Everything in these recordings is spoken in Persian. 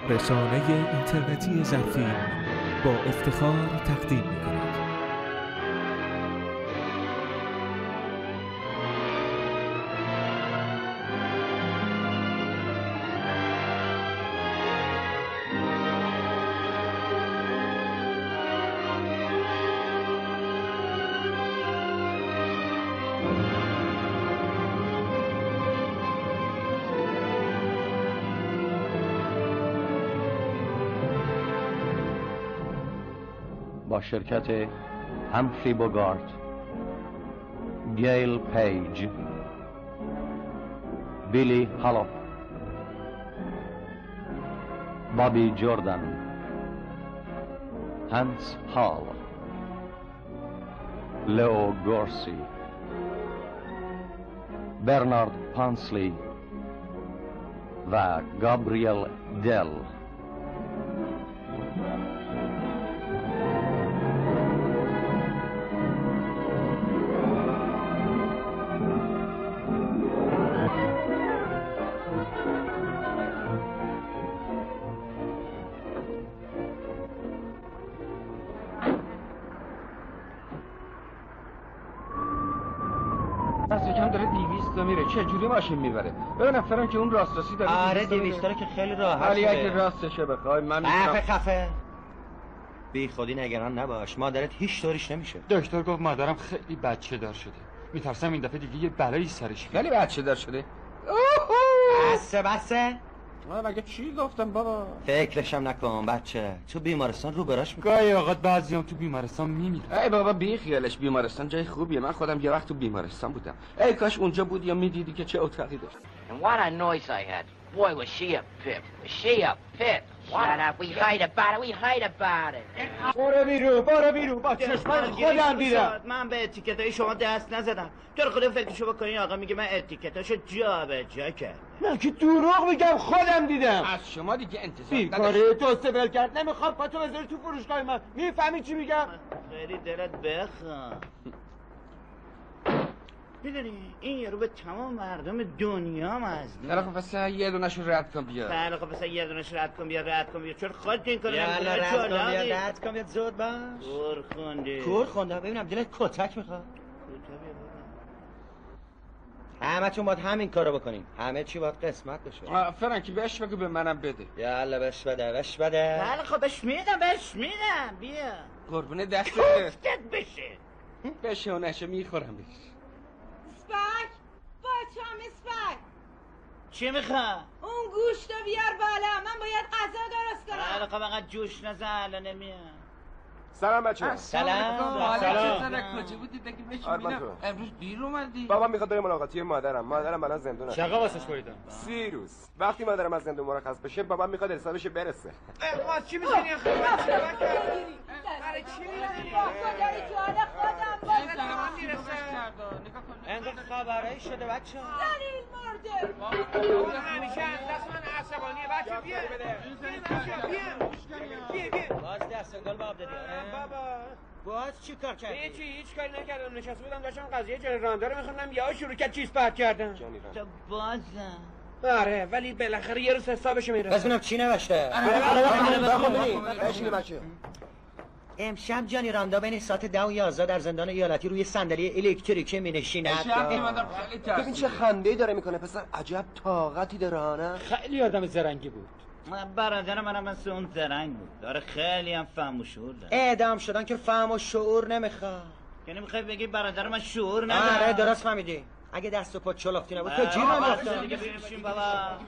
رسانه اینترنتی ظرفین با افتخار تقدیم می‌کند. با شرکت همفری بوگارت، گیل پیج، بیلی هالوف، بابی جوردن، هانس هال، لئو گورسی، برنارد پانسلی و گابریل دل. یکم داره 200 میره. چه جوری ماشین میبره؟ ببینم فرانک اون راستی داره. آره 200 که خیلی راحت. ولی اگه راستشه بخوای من خفه بی خودی نگران نباش، مادرت هیچ طوریش نمیشه. دکتر گفت مادرم خیلی بچه دار شده، میترسم این دفعه دیگه یه بلایی سرش بیاد. ولی بچه دار شده. بسه من مگه چی گفتم بابا؟ فکرشم نکن بچه، تو بیمارستان رو براش میکنی. گاهی اوقات بعضیام تو بیمارستان میمیرن. ای بابا بی خیالش، بیمارستان جای خوبیه. من خودم یه وقت تو بیمارستان بودم. ای کاش اونجا بود یا میدیدی که چه اتاقی داشت. And what a noise I had. Boy, was she a pip. Was she a pip. Shut up. We heard about it. We heard about it. برو بیرو با چشمان خودم دیدم. من به اتیکتای شما دست نزدم. تو خودت فکرشو بکنین آقا میگه من اتیکتاشو جا به جا کردم. من که دروغ میگم خودم دیدم. از شما دیگه انتظار نداشتم. بیکاره تو سبل کرد. نمیخوام پاتو بذاری تو فروشگاه من. میفهمی چی میگم؟ خیلی دلت بخواه. میدونی این یارو به تمام مردم دنیا مزدونه. خیلی خب پس یه دونه‌شو رد کن بیا. خیلی خب پس یه دونه‌شو رد کن بیا. چرا خودت این کارو نمی‌کنی؟ رد کن بیا زود باش. کور خونده ببینم دلت کتک میخواد. همتون باید همین کارو بکنیم. همه چی باید قسمت بشه. فرانکی بهش بگو به منم بده. یالا بش بده. خیلی خب بهش میدم بیا. قربونه دستت. افتت بشه و نشه میخورم بهش. اسپک بچه‌ام اسپک چی میخواه؟ اون گوشتو بیار بالا، من باید غذا درست کنم. خیلی خب انقدر جوش نزن الان نمیاد. سلام بچه‌ها. سلام. کجا بودی بگی بشینم؟ امروز دیر اومدی؟ بابا میخواد بره ملاقاتی مادرم الان زندونه. چقدر واسش بریدن؟ 30 روز. وقتی مادرم از زندون مرخص بشه بابا میخواد حسابش برسه. ما چی می‌زنی آخه؟ برای چی می‌زنی؟ داری تو حال خودم انگار خبرایی شده بچه‌ها. دلیل مرده. همیشه از دست من عصبانیه بچه بیا. باز دستگل باب دادی. بابا باز چی کار کردی؟ هیچ کاری نکردم. نشسته بودم داشتم قضیه جانی راندا رو می‌خوندم یهو شروع کرد چیز پرت کردن. تو بازم. آره ولی بالاخره یه روز حسابش میرسه. بس ببینم چی نوشته. بشین بچه. امشب جانی راندا بین ساعت 10 و 11 در زندان ایالتی روی صندلی الکتریکی می‌نشیند. ببین چه خنده‌ای داره میکنه پسر. عجب طاقتی داره نه؟ خیلی آدم زرنگی بود. برادر منم مثل اون زرنگ بود. داره خیلی هم فهم و شعور داره. اعدام شدن که فهم و شعور نمیخواد. یعنی میخوای بگی برادر من شعور نداره؟ آره درست فهمیدی. اگه دست و پا چلافتی نبود تو جیر نمی‌افتاد. دیگه بشین بابا.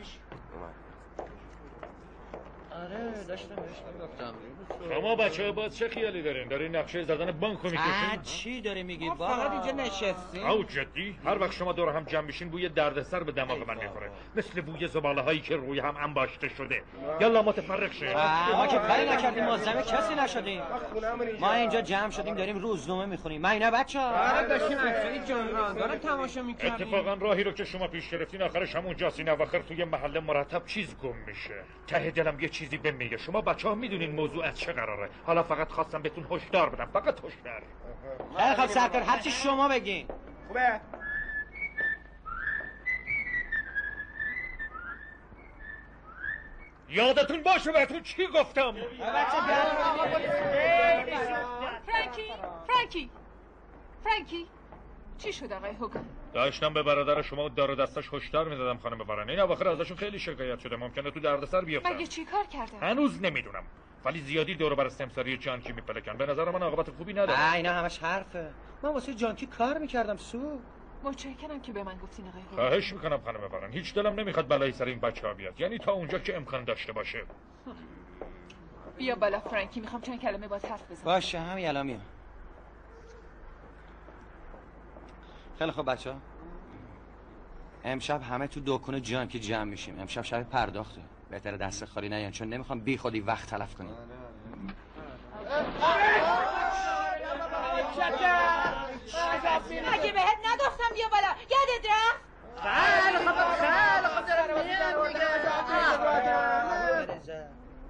آره داشتم گفتم. شما بچه‌ها باز چه خیالی دارین نقشه زدن بانکو میکشین؟ چی داری میگی بابا؟ فقط اینجا نشستیم. او جدی هر وقت شما دور هم جمع میشین بوی دردسر به دماغ من میخوره، مثل بوی زباله هایی که روی هم انباشته شده. یلا متفرق شین. ما که کاری نکردیم، مزاحم کسی نشدیم. ما اینجا جمع شدیم داریم روزنامه میخونیم. من نه بچه‌ها. آره داشتیم عکسای جان راندا رو تماشا میکردیم. اتفاقا راهی رو که شما پیش گرفتین آخرش همونجاست. این اواخر توی محله مرتب چیز گم میشه. ته دلم یه چیزی بهم میگه شما بچه‌ها میدونین موضوع از چه قراره. حالا فقط خواستم بهتون هشدار بدم، فقط هشدار. خیلی خب سرکار هر چی شما بگین. خوبه. یادتون باشه بهتون چی گفتم. فرانکی چی شد آقای هوگن؟ داشتم به برادر شما دار و دستش هشدار میدادم خانم بارن. این اواخر ازشون خیلی شکایت شده، ممکنه تو دردسر بیفتن. مگه چی کار کردن؟ هنوز نمیدونم، ولی زیادی دور و بر سمساری جانکی میپلکن. به نظر من عاقبت خوبی نداره. اینا همش حرفه. من واسه جانکی کار میکردم سو. متشکرم که به من گفتین آقای هوگن. خواهش میکنم خانم بارن، هیچ دلم نمیخواد بلایی سر این بچه‌ها بیاد، یعنی تا اونجا که امکان داشته باشه. بیا بالا فرانکی، میخوام چند کلمه باز حرف بزنم. باشه همین الان میام. خیلی خوب بچه‌ها، امشب همه تو دکون جانکی جمع میشیم. امشب شب پرداخته، بهتره دست خالی نیان چون نمیخوام بی خودی وقت تلف کنیم. مگه بهت نگفتم بیا بالا، یادت رفت؟ خیلی خوب دارم میگم.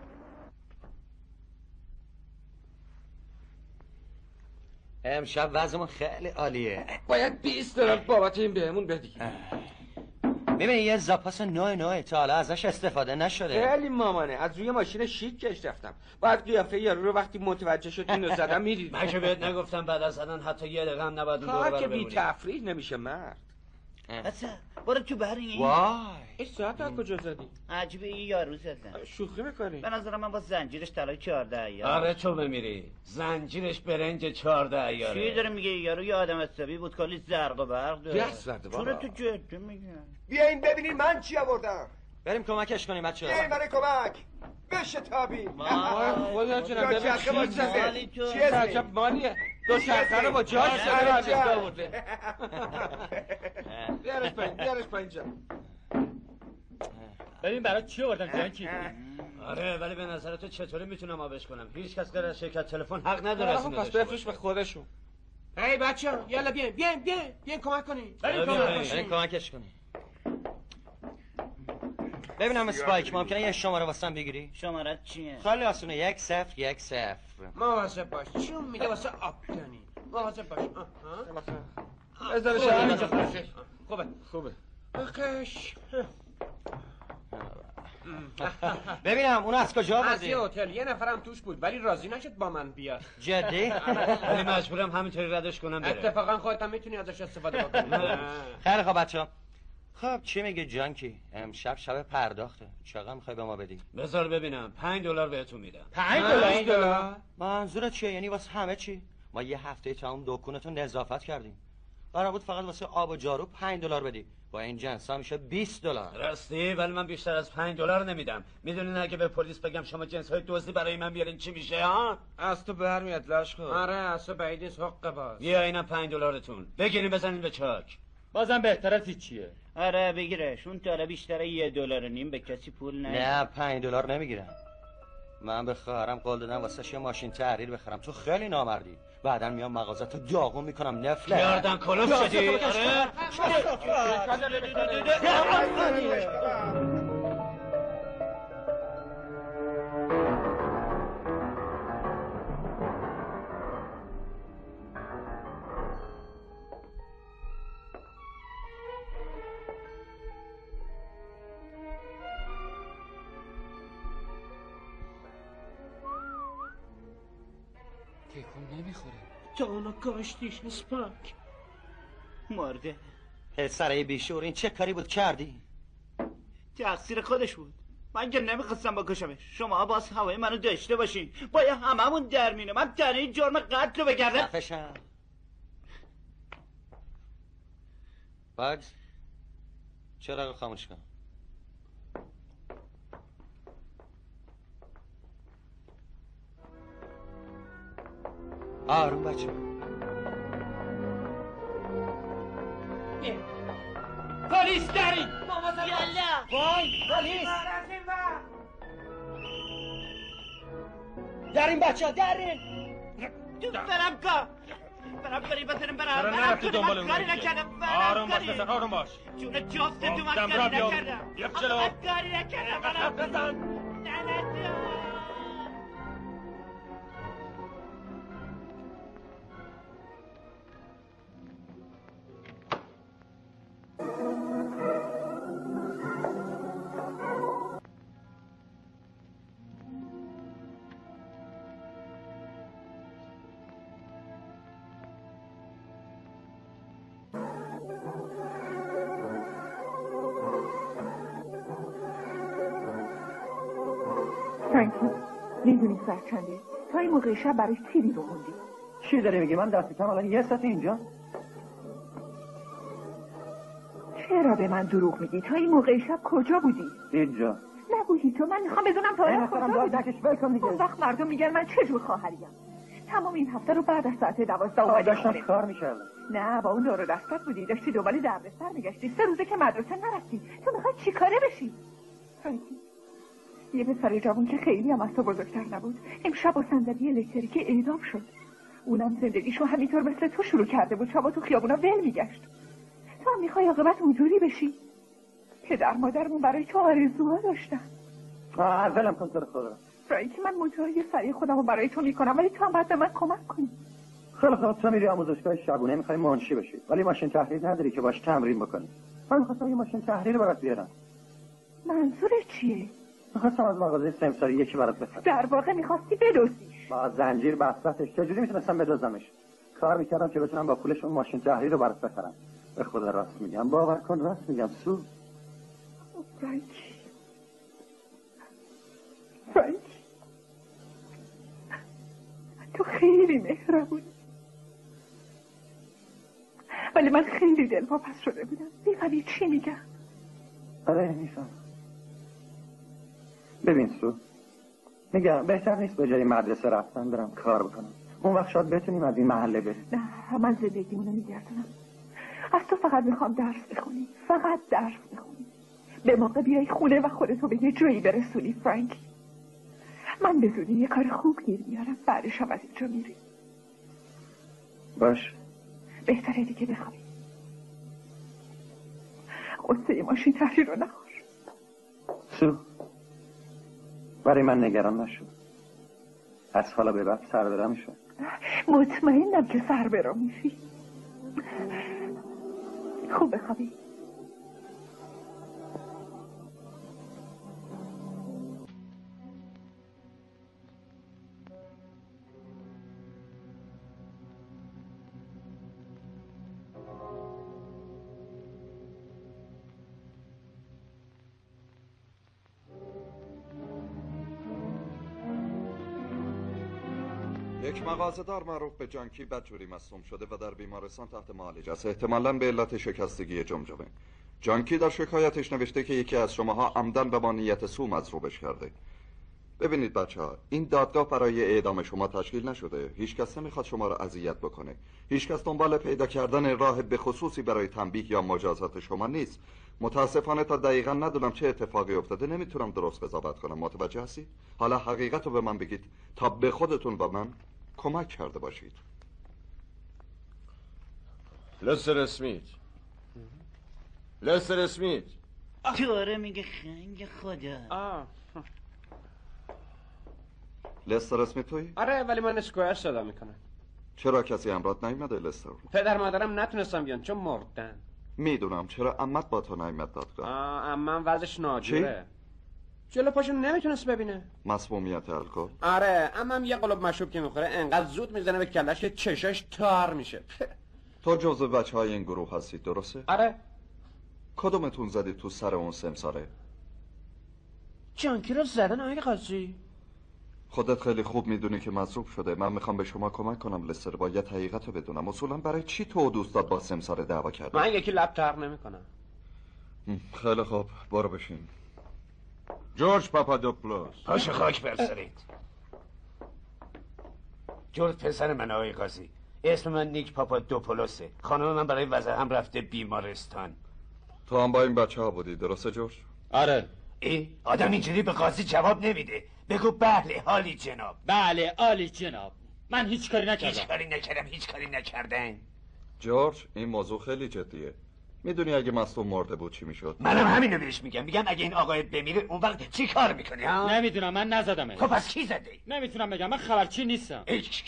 امشب وضعمون خیلی عالیه. باید $20 بابت این بهمون بدی. میبینی یه زاپاس نوع تا حالا ازش استفاده نشده. خیلی مامانه، از روی ماشین شیک کش رفتم. باید قیافه یارو رو وقتی متوجه شد اینو زدم میدید. من که بهت نگفتم بعد از زدن حتی یه دقیقه هم نباید اون دور کار بر که بمونی. بی تفریح نمیشه مرد. اصلا برو تو بری. وای این ساعت از کجا زدی؟ عجیبه این یارو زدن. شوخی میکنی؟ به نظر من با زنجیرش طلای 14 ایار. آره تو بمیری زنجیرش برنج 14 ایاره. چی داره میگه؟ یارو یه آدم حسابی بود، کلی زرق و برق داره. دست زده بابا. چرا تو جدی میگم؟ بیاین ببینین من چی آوردم. بریم کمکش کنیم بچه‌ها. بیاین برای کمک. بشتابی. خدا جونم دو ببین چرخه با چی چیزه. مالی تو. چی عجب مالیه. دو چرخه رو با جاش آره، زده جا. آورده. بیارش پایین جا. ببین برای چی آوردن جانکی؟ آره ولی به نظر تو چطوری میتونم آبش کنم؟ هیچ کس غیر از شرکت تلفن حق نداره از خب اینو پس داشته بفروش به باشه. خودشون. هی بچه‌ها یالا بیاین کمک کنین. بریم کمکش کنیم. ببینم اسپایک ممکنه یه شماره واسم بگیری؟ شماره چیه؟ خیلی آسونه 1-0-1-0. مواظب باش چون میگه واسه آبدانی. مواظب باش. بذارش اینجا خوبه. آخش. ببینم اون از کجا از یه آوردی؟ هتل یه نفرم توش بود ولی راضی نشد با من بیاد. جدی؟ ولی مجبورم همینطوری ردش کنم بره. اتفاقا خودت هم میتونی ازش استفاده بکنی. خیلی خوب بچه‌ها. خب چی میگه جانکی؟ امشب شب پرداخته. چقدر میخوای به ما بدی؟ بذار ببینم $5 بهتون میدم. $5 منظورت چیه؟ یعنی واسه همه چی؟ ما یه هفته تمام دکونتون نظافت کردیم. قرار بود فقط واسه آب و جارو $5 بدی. با این جنسا میشه $20. راستی ولی من بیشتر از $5 نمیدم. میدونین اگه به پلیس بگم شما جنس های دزدی برای من بیارین چی میشه ها؟ از تو برمیاد لاشخور. آره از تو بعید نیست حق باز. بیا اینم $5 بگیرین بزنین به چاک. بازم بهتر از چیه؟ آره بگیرش، اون تا بیشتر $1.5 به کسی پول نه $5 نمیگیرم. من به خواهرم قول دادم واسه یه ماشین تحریر بخرم. تو خیلی نامردی. بعدا میام مغازتو داغون میکنم نفله. گردن کلوف شدی؟ آره؟ تکون نمیخوره. تو اونو کاشتیش اسپاک. مرده. پسره بیشور این چه کاری بود کردی؟ تقصیر خودش بود. من که نمیخواستم بکشمش. شما باز هوای منو داشته باشین. باید هممون در مینه. من تنهی جرم قتل رو بگردم. خفشم. باگز چراغ خاموش کن. آروم بچه. پلیس دارین. یالا. وای پلیس. درین بچه درین. تو برم کن. برم کاری بزنم برم. چرا نرفتی دنبال اون کاری دیگه؟ نکردم. آروم باش پسر آروم باش. جون جفت تو من گفتم کاری را بیا. نکردم. یک جلو. من کاری نکردم. حرف بزن. نه فرانکی میدونی ساعت چنده؟ تا این موقع شب برای چی بیرون موندی؟ چی داری میگی؟ من دست کم الان 1 ساعت اینجا. چرا به من دروغ میگی؟ تا این موقع شب کجا بودی؟ اینجا. نگویی تو، من میخوام بدونم تا الان کجا بودی. اون وقت مردم میگن من چه جور خواهریم. تمام این هفته رو بعد از ساعت 12 اومدی. داشتم کار میکردم. نه، با اون دور و دستت بودی، داشتی دنبال دردسر میگشتی. 3 روزه که مدرسه نرفتی. تو میخوای چی کاره بشی؟ فرانکی، یه پسر جوان که خیلی هم از تو بزرگتر نبود امشب با صندلی الکتریکی اعدام شد. اونم زندگیشو همینطور مثل تو شروع کرده بود، شبا تو خیابونا ول میگشت. تو هم میخوای عاقبت اونجوری بشی؟ پدر مادرمون برای تو آرزوها داشتن. ولم کن تو رو خدا. فرانکی، من مجاهد سعی خودمو برای تو میکنم، ولی تو هم باید به من کمک کنی. خیلی خوب، تو میری آموزشگاه شبونه، میخوای منشی بشی، ولی ماشین تحریر نداری که باش تمرین بکنی. من میخواستم یه ماشین تحریر برات بیارم. منظورت چیه؟ میخواستم از مغازه سمساری یکی برات بخرم. در واقع میخواستی بدزدیش؟ با زنجیر بستش. چجوری میتونستم بدزدمش؟ کار میکردم که بتونم با پولش اون ماشین تحریر رو برات بخرم. به خدا راست میگم، باور کن راست میگم. فرانکی، تو خیلی مهربونی، ولی من خیلی دلواپس شده بودم. میفهمی چی میگم؟ آره میفهم. ببین میگم بهتر نیست به جای مدرسه رفتن برم کار بکنم. اون وقت شاید بتونیم از این محله بریم. نه، من زندگیمونو میگردونم. از تو فقط میخوام درس بخونی، فقط درس بخونی. به موقع بیای خونه و خودتو به یه جایی برسونی. فرانکی، من به زودی یه کار خوب گیر میارم، بعدش هم از اینجا میری. باش. بهتره دیگه بخوابی. قصه ماشین تحریر رو نخور. برای من نگران نشو. از حالا به بعد سر برم شو. مطمئنم که سر برم میشی. خوب بخوابی. یک مغازه‌دار معروف به جانکی بدجوری مصدوم شده و در بیمارستان تحت معالجه است، احتمالاً به علت شکستگی جمجمه. جانکی در شکایتش نوشته که یکی از شماها عمدن به ما نیت سو مضروبش کرده. ببینید بچه‌ها، این دادگاه برای اعدام شما تشکیل نشده. هیچ کس نمیخواد شما را اذیت بکنه. هیچ کس دنبال پیدا کردن راه به خصوصی برای تنبیه یا مجازات شما نیست. متاسفانه تا دقیقاً ندونم چه اتفاقی افتاده، نمیتونم درست قضاوت کنم. متوجه هستید؟ حالا حقیقت رو به من بگید تا به خودتون و من کمک کرده باشید. لستر اسمیت. لستر اسمیت. دوره میگه خنگ خدا. لستر اسمیت تویی؟ آره، ولی من اسکوئر صدا میکنم. چرا کسی همراهت نیومده لستر؟ پدر مادرم نتونستم بیان چون مردن. میدونم. چرا عمت با تو نیومد دادگاه؟ عمم وضعش ناجوره. جلو پاشون نمیتونست ببینه. مسمومیت الکل؟ آره، عمم یه قلوب مشروب که میخوره انقدر زود میزنه به کلش که چشاش تار میشه. تو جزو بچهای این گروه هستید درسته؟ آره. کدومتون زدید تو سر اون سمساره؟ جانکی رو زدن آقای قاضی. خودت خیلی خوب میدونی که مضروب شده. من میخوام به شما کمک کنم لستر. باید حقیقت رو بدونم. اصولا برای چی تو دوستات با سمساره دعوا کرده؟ من یکی لب ترق نمیکنم. خیلی خوب، برو بشین. جورج پاپادوپولوس. پاش خاک برسرید. جورج پسر من آقای قاضی. اسم من نیک پاپادوپولوسه. خانم من برای وضع هم رفته بیمارستان. تو هم با این بچه ها بودی درسته جورج؟ آره. آدم اینجوری به قاضی جواب نمیده. بگو بله عالی جناب. بله عالی جناب. من هیچ کاری نکردم. هیچ کاری نکردن. جورج، این موضوع خیلی جدیه. میدونی اگه مصدوم مرده بود چی میشد؟ منم همینو بهش میگم اگه این آقای بمیره اون وقت چی کار میکنی ها؟ نمیدونم، من نزدمش. خب پس کی زده؟ نمیتونم بگم، من خبرچی نیستم.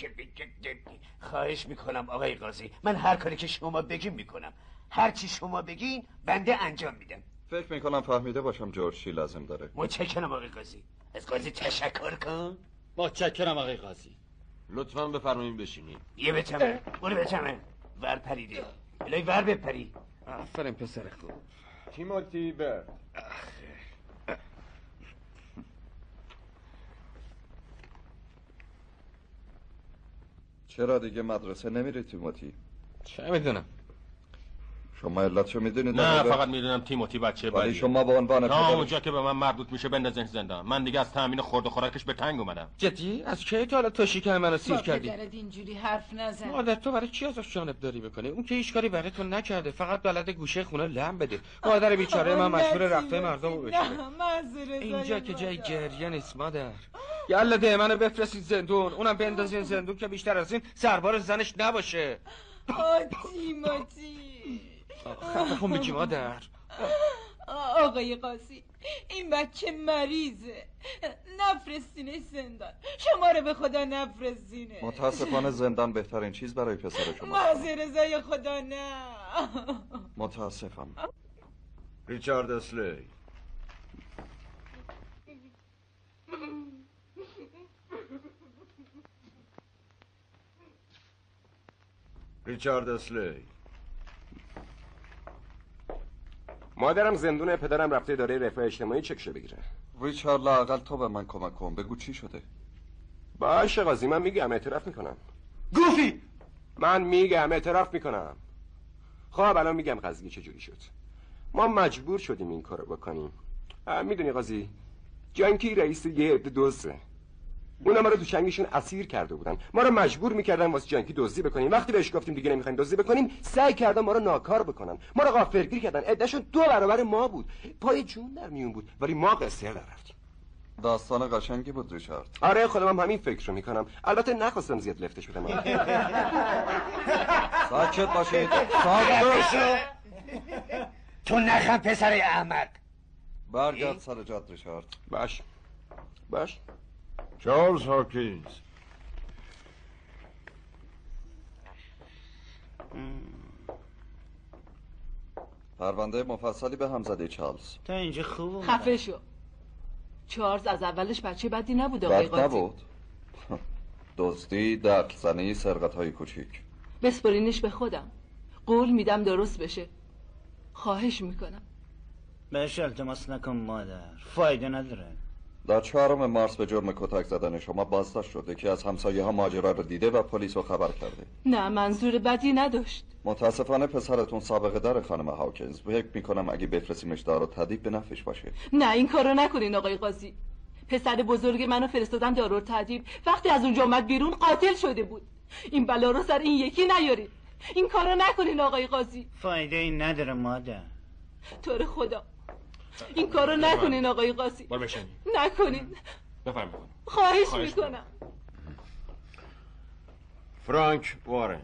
خواهش میکنم آقای قاضی، من هر کاری که شما بگین میکنم. هر چی شما بگین بنده انجام میدم. فکر میکنم فهمیده باشم جورج چی لازم داره. متشکرم آقای قاضی. از قاضی تشکر کن. متشکرم آقای قاضی. لطفاً بفرمایید بشینید. یه بچمه. برو بچمه. ور پریده. الهی ور بپری. آفرین پسر خوب. تیموتی برد. چرا دیگه مدرسه نمیری تیموتی؟ چه میدونم. شما علتشو میدونید؟ نه فقط میدونم تیموتی بچه بدی. ولی شما به عنوان تا اونجا که به من مربوط میشه بندازین زندان. من دیگه از تامین خورد و خوراکش به تنگ اومدم. جدی؟ از کی تا حالا تو شکم منو سیر کردی؟ پدرت اینجوری حرف نزن. مادر تو برای چی ازش جانبداری میکنی؟ اون که هیچ کاری برای تو نکرده، فقط بلد گوشه خونه لم بده. مادر بیچاره من مجبور رفته مردمو بشه. اینجا که جای گریه نیست مادر. یالا ده منو بفرستید زندون، اونم بندازین زندون که بیشتر از این سربار زنش نباشه. تیموتی خب میگی مادر. آقای قاضی این بچه مریضه، نفرستینش زندان. شما رو به خدا نفرستینه. متاسفانه زندان بهترین چیز برای پسر شما. مازه رضای خدا نه. متاسفم. ریچارد اسلی. ریچارد اسلی. مادرم زندونه، پدرم رفته اداره رفاه اجتماعی چکشو بگیره. ریچارد لااقل تو به من کمک کن. بگو چی شده؟ باشه قاضی، من میگم، اعتراف میکنم. گوفی! من میگم، اعتراف میکنم. خب الان میگم قضیه چجوری شد. ما مجبور شدیم این کارو بکنیم. میدونی قاضی، جانکی رئیس یه عده دزده. اونا ما رو تو چنگشون اسیر کرده بودن. ما رو مجبور میکردن واسه جانکی دزدی بکنیم. وقتی بهش گفتیم دیگه نمیخوایم دزدی بکنیم، سعی کردن ما رو ناکار بکنن. ما رو غافلگیر کردن. عدهشون 2 برابر ما بود. پای جون در میون بود، ولی ما قصر در رفتیم. داستان قشنگی بود ریچارد. آره خودم هم همین فکر رو میکنم. البته نخواستم زیاد لفتش بدم. ساکت باشید. تو نخم پسر احمق. برگرد سر جات ریچارد. باش. چارلز هاکینز. پرونده مفصلی به هم زده چارلز. تا اینجا خوب. خفه شو. چارلز از اولش بچه بدی نبود آقای قاضی. بد نبود. دزدی، دقل زنی، سرقت‌های کوچیک. بسپرینش به خودم. قول میدم درست بشه. خواهش میکنم. بهش التماس نکن مادر، فایده نداره. در 4 مارس به جرم کتک زدن شما بازداشت شده که از همسایه ها ماجرا رو دیده و پلیس رو خبر کرده. نه منظور بدی نداشت. متاسفانه پسرتون سابقه داره خانم هاکینز. فکر میکنم اگه بفرستیمش دار و تدیب به نفعش باشه. نه این کارو نکنین آقای قاضی. پسر بزرگ منو فرستادن دار و تدیب، وقتی از اونجا اومد بیرون قاتل شده بود. این بلا رو سر این یکی نیارید. این کارو نکنین آقای قاضی. فایده ای نداره مادر. تو رو خدا این کارو نکنین آقای قاضی. نکنین. بفرمایید. خواهش میکنم. فرانک وارن.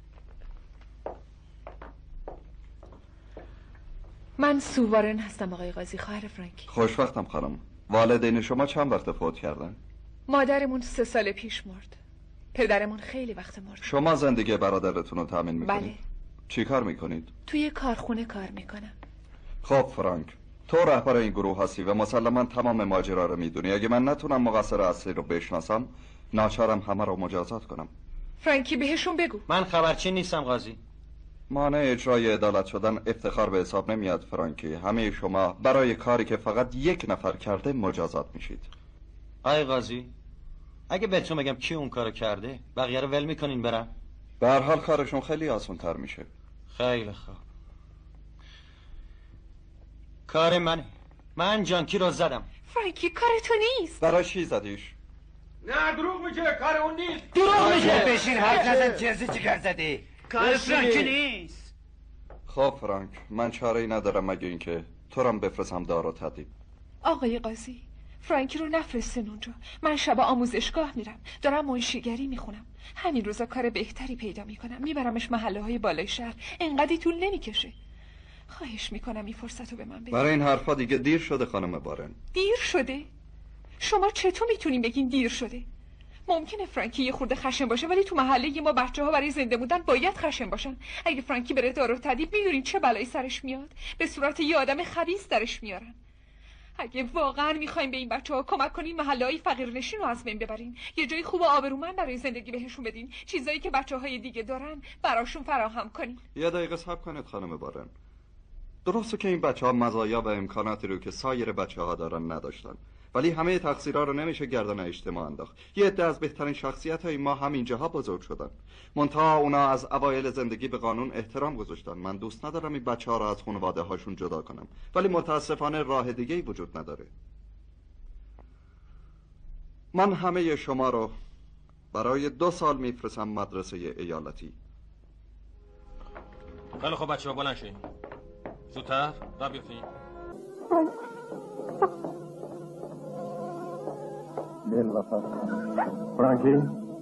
من سو وارن هستم آقای قاضی، خواهر فرانکی. خوشوقتم خانم. والدین شما چند وقت فوت کردن؟ مادرمون 3 سال پیش مرد. پدرمون خیلی وقت مرد. شما زندگی برادرتون رو تامین میکنید؟ بله. چی کار میکنید؟ توی کارخونه کار میکنم. خب فرانک، تو رهبر این گروه هستی و مسلما تمام ماجرا رو میدونی. اگه من نتونم مقصر اصلی رو بشناسم، ناچارم همه رو مجازات کنم. فرانکی بهشون بگو. من خبرچین نیستم قاضی. مانع اجرای عدالت شدن افتخار به حساب نمیاد فرانکی. همه شما برای کاری که فقط 1 نفر کرده مجازات میشید. آقای قاضی، اگه بهتون بگم کی اون کارو کرده، بقیه رو ول میکنین برم؟ به هر حال کارشون خیلی آسان تر میشه. خیلی خوب. کار منه. من جانکی رو زدم. فرانکی کار تو نیست. برای چی زدیش؟ نه دروغ میگه، کار اون نیست. دروغ میگه. بشین حرف نزن. جنسی چیکار زدی؟ کار فرانکی نیست. خب فرانک، من چاره‌ای ندارم مگه اینکه تو رو بفرستم دار و تدیب. آقای قاضی، فرانکی رو نفرستین اونجا. من شب آموزشگاه میرم، دارم منشیگری میخونم. همین روزا کار بهتری پیدا میکنم، میبرمش محله های بالای شهر. انقدی طول نمیکشه. خواهش میکنم این فرصت رو به من بدید. برای این حرفا دیگه دیر شده خانم وارن. دیر شده؟ شما چطور میتونین بگین دیر شده؟ ممکنه فرانکی یه خورده خشن باشه، ولی تو محله ما بچه‌ها برای زنده بودن باید خشن باشن. اگه فرانکی بره دار و تدیب، میدونین چه بلایی سرش میاد؟ به صورت یه آدم خبیث درش میارن. اگه واقعا میخوایم به این بچه‌ها کمک کنین، محله‌های فقیرنشین رو از بین ببرین، یه جای خوب و آبرومند برای زندگی بهشون بدین، چیزایی که بچه‌های دیگه دارن براشون فراهم کنین. یه دقیقه صبر کنید خانم وارن. درسته که این بچه‌ها مزایا و امکاناتی رو که سایر بچه‌ها دارن نداشتن، ولی همه تقصیرها رو نمیشه گردن اجتماع انداخت. یه عده از بهترین شخصیت‌های ما همینجاها بزرگ شدن. منتها اونا از اوایل زندگی به قانون احترام گذاشتن. من دوست ندارم این بچه‌ها رو از خانواده هاشون جدا کنم، ولی متاسفانه راه دیگه‌ای وجود نداره. من همه شما رو برای 2 سال میفرستم مدرسه ایالتی. خیلی خوب بچه‌ها بلند شین. زودتر راه بیفتین. فرانکی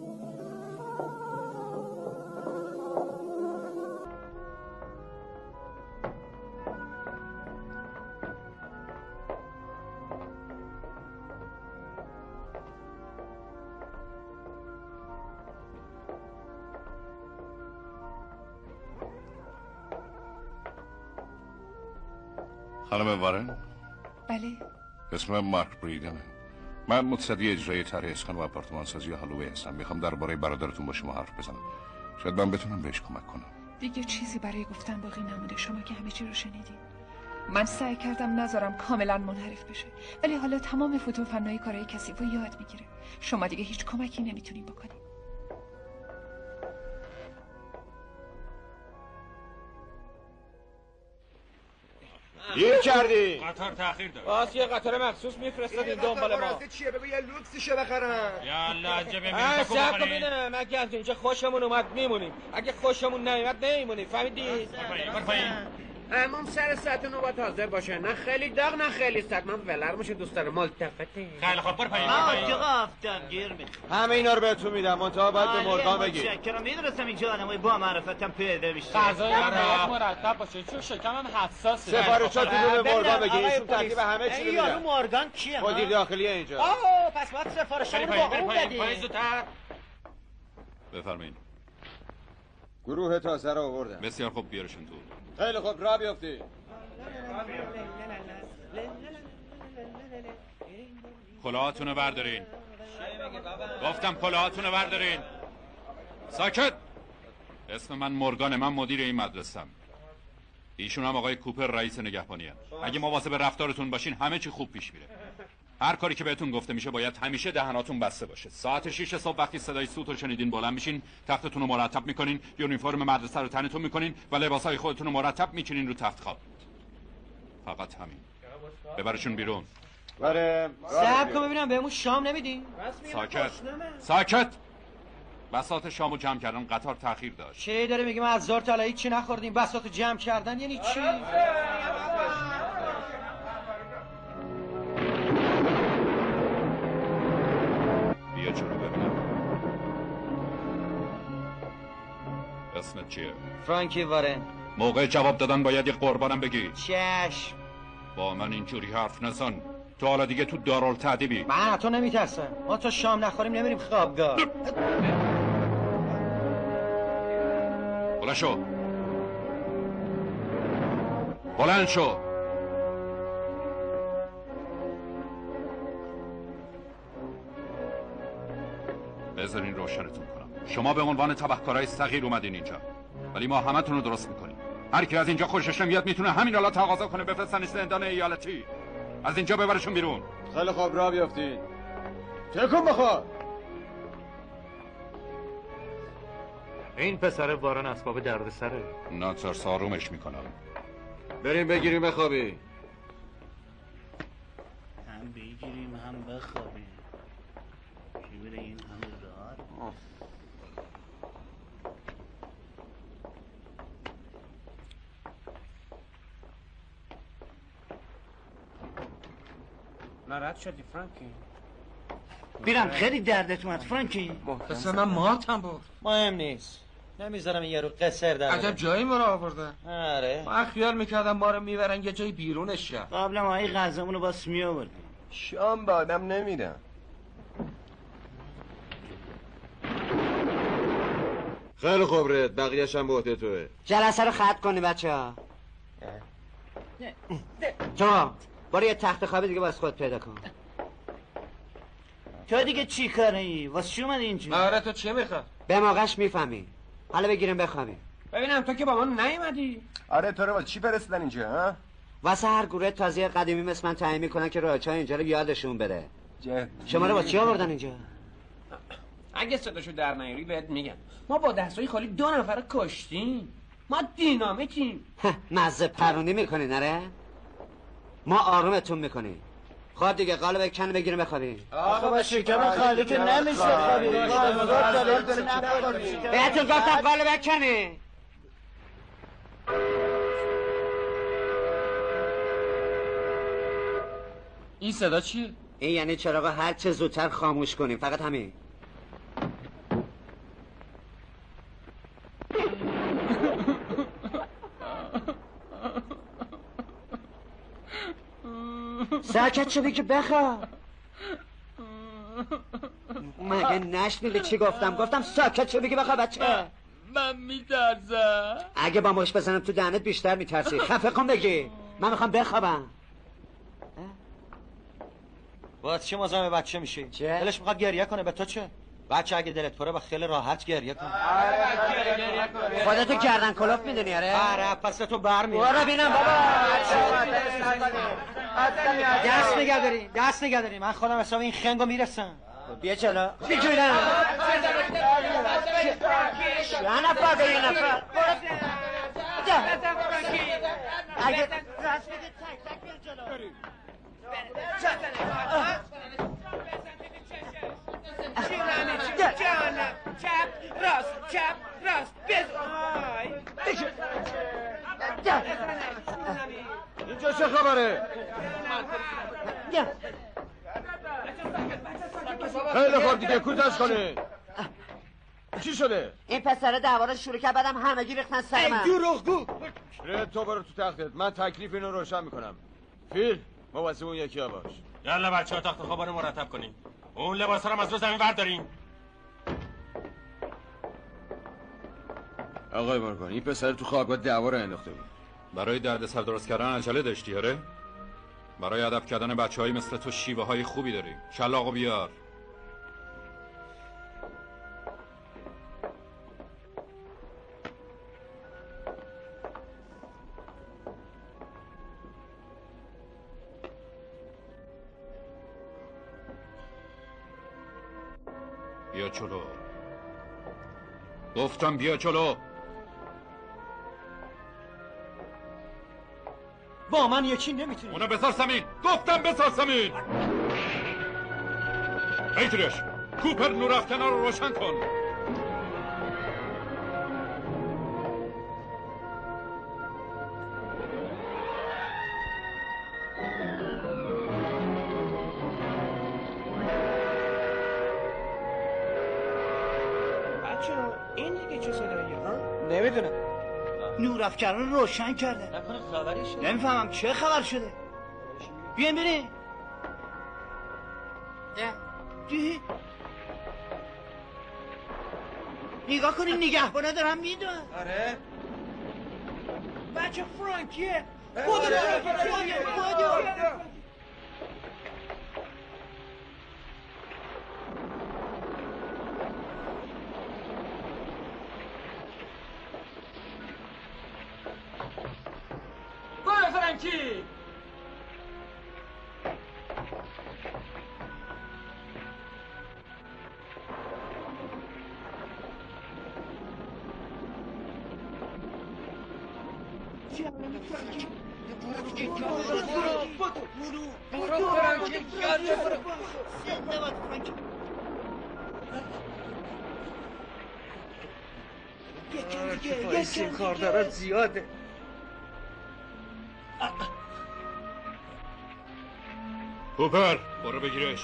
خانم وارن؟ بله. اسمم مارک بریدنه. من متصدی اجرای طرح اسکان و آپارتمان سازی هالووی هستم. میخوام درباره برادرتون با شما حرف بزنم. شاید من بتونم بهش کمک کنم. دیگه چیزی برای گفتن باقی نمونده. شما که همه چی رو شنیدین. من سعی کردم نذارم کاملا منحرف بشه، ولی حالا تمام فتون فنای کارهای کثیف رو یاد میگیره. شما دیگه هیچ کمکی نمیتونین بکنین. دیر کردی. قطار تأخیر داره. واسه یه قطار مخصوص میفرستادین دنبال ما. چیه بگو یه لوکسشو بخرم. یالا عجب ببینید کو بخرید. ببینم اگه از اینجا خوشمون اومد میمونیم، اگه خوشمون نیومد نمیمونیم. فهمیدی؟ بر پایین. امام سر ساعت 9 باید حاضر باشه. نه خیلی داغ نه خیلی سرد. من ولرمش دوست دارم. ملتفته. خیلی خوب بر پایین. آقا آفتابگیر میخوام. همه اینا رو بهتون میدم. منتها باید به مرغان بگی. متشکرم. میدونستم اینجا آدمای با معرفتم پیدا میشه. غذای باید مرتب باشه چون شکمم حساسه. سفارشاتون رو به مرغان بگی. ایشون ترتیب همه چی رو میدن. یارو مورگان کیه؟ مدیر داخلی اینجا. پس باید سفارشمون رو با اون بدیم. بفرمایید. گروه تازه رو آوردن. بسیار خوب بیارشون تو. خیلی خوب راه بیفتی. کلاهاتونو بردارین. گفتم کلاهاتونو بردارین. ساکت. اسم من مورگانه. من مدیر این مدرسه‌ام. ایشون هم آقای کوپر رئیس نگهبانی هستن. اگه مواظب رفتارتون باشین همه چی خوب پیش میره. هر کاری که بهتون گفته میشه باید همیشه دهناتون بسته باشه. ساعت 6 صبح وقتی صدای سوت رو شنیدین بلند میشین، تختتون رو مرتب میکنین، یونیفرم مدرسه رو تنتون میکنین و لباسای خودتون رو مرتب میچینین رو تخت خواب. فقط همین. ببرشون بیرون. صبر کن ببینم بهمون شام نمیدین؟ ساکت. ساکت. بساط شامو جمع کردن قطار تأخیر داشت. چه داره میگه؟ من از زار تا چی نخوردیم؟ بساط جمع کردن یعنی چی؟ بیا جلو ببینم. اسمت چیه؟ فرانکی وارن. موقع جواب دادن باید یه قربانم بگی. چشم. با من اینجوری حرف نزن. تو حالا دیگه تو دارالتعدیبی. من تو نمیترسم. ما تا شام نخوریم نمیریم خوابگاه. بلند شو. بلند شو. بذارین روشنتون کنم. شما به عنوان تبهکارای صغیر اومدین اینجا، ولی ما همتون رو درست میکنیم. هر کی از اینجا خوشش نمیاد میتونه همین حالا تقاضا کنه بفرستنش زندان ایالتی. از اینجا ببرشون بیرون. خیلی خوب راه بیافتین. تکون بخور. این پسر وارن اسباب دردسره. ناترس آرومش میکنم. بریم بگیریم بخوابی. هم بگیریم هم بخوابیم. چی بره این همه راه؟ ناراحت شدی فرانکی؟ بیرم خیلی دردت اومد فرانکی. پس من ماتم برد. مهم نیست. نمیذارم این یارو قصر در عجب جایی ما رو آوردن. آره. من خیال میکردم ما رو میبرن یه جای بیرونش شهر. قبل ما این غذامون رو باس میآوردیم. شام به آدم نمیدم. خیلی خوب رد. بقیه‌ش هم به عهده توه. جلسه رو ختم کنی بچه‌ها. تو برو یه تخت خواب دیگه واسه خود پیدا کن. تو دیگه چی کاره ای؟ واسه چی اومدی اینجا؟ آره تو چه میخواد؟ به موقعش میفهمی. حالا بگیریم بخوابیم. ببینم تو که با ما نیومدی. آره تو رو واسه چی فرستادن اینجا ها؟ واسه هر گروه تازی قدیمی مثل من تعیین میکنن که راهچای اینجا رو یادشون بره. شما رو با چی آوردن اینجا؟ اگه صداشو در نیاری بهت میگم ما با دستای خالی 2 نفر کشتیم. ما دینامیتیم. مزه پرونی میکنی نره؟ ما آرومتون میکنیم. خواهد دیگه قالب کن بگیریم بخوابیم. آقا با شکم خالی که نمیشه خوابید. بهتون گفتم قالب کنی. این صدا چیه؟ این یعنی چراغا هر چه زودتر خاموش کنیم. فقط همین. ساکت شدی که بخواب. مگه نشنیدی چی گفتم؟ گفتم ساکت شدی که بخواب بچه. من میترسم. اگه با مش بزنم تو دهنت بیشتر میترسی. خفه کن بگی من میخوام بخوابم. باید چه مزاحم بچه میشی؟ چه؟ دلش میخواد گریه کنه، به تو چه؟ بچه اگه دلت پره با خیلی راحت گریه کن. خودتو گردن کلوف میدونی آره پس تو برمیاد. برو بینم بابا. دست نگه داری. من خودم حساب این خنگو میرسم. بیا چلا میجونم. چند نفر به یه نفر. اگه راست بگه تک تک بیا جلو. چپ راست اینجا چه خبره؟ خیلی خوب دیگه کوتاش کنه. چی شده؟ این پسره دعوا شروع کرد بعدم همگی ریختن سر من. دروغگو. تو برو تو تختت، من تکلیف اینو روشن میکنم. فیل مواظب اون یکی ها باش. یالا بچه‌ها تخت خوابا رو مرتب کنین. اون لباسا رو از رو زمین بردارین. آقای مورگان این پسر تو خوابگاه دعوا رو انداخته بود. برای دردسر درست کردن عجله داشتی آره؟ برای ادب کردن بچه‌هایی مثل تو شیوه های خوبی داری. شلاقو بیار. بیا جلو. گفتم بیا جلو. با من یکی نمیتونی. اونو بذار زمین. گفتم بذار زمین. ایترش کوپر نورافکنا رو روشن کن. این دیگه چه صداییه ها؟ نمیدونم. نورافکنا رو روشن کرده. نکنه خبری شده؟ نمیفهمم چه خبر شده. بیاین بریم. نگاه کنین نگهبانا دارم میدون. آره بچه فرانکیه. خودو. برو فرانکی. یکی کاردارات زیاده. کوپر برو بگیرش.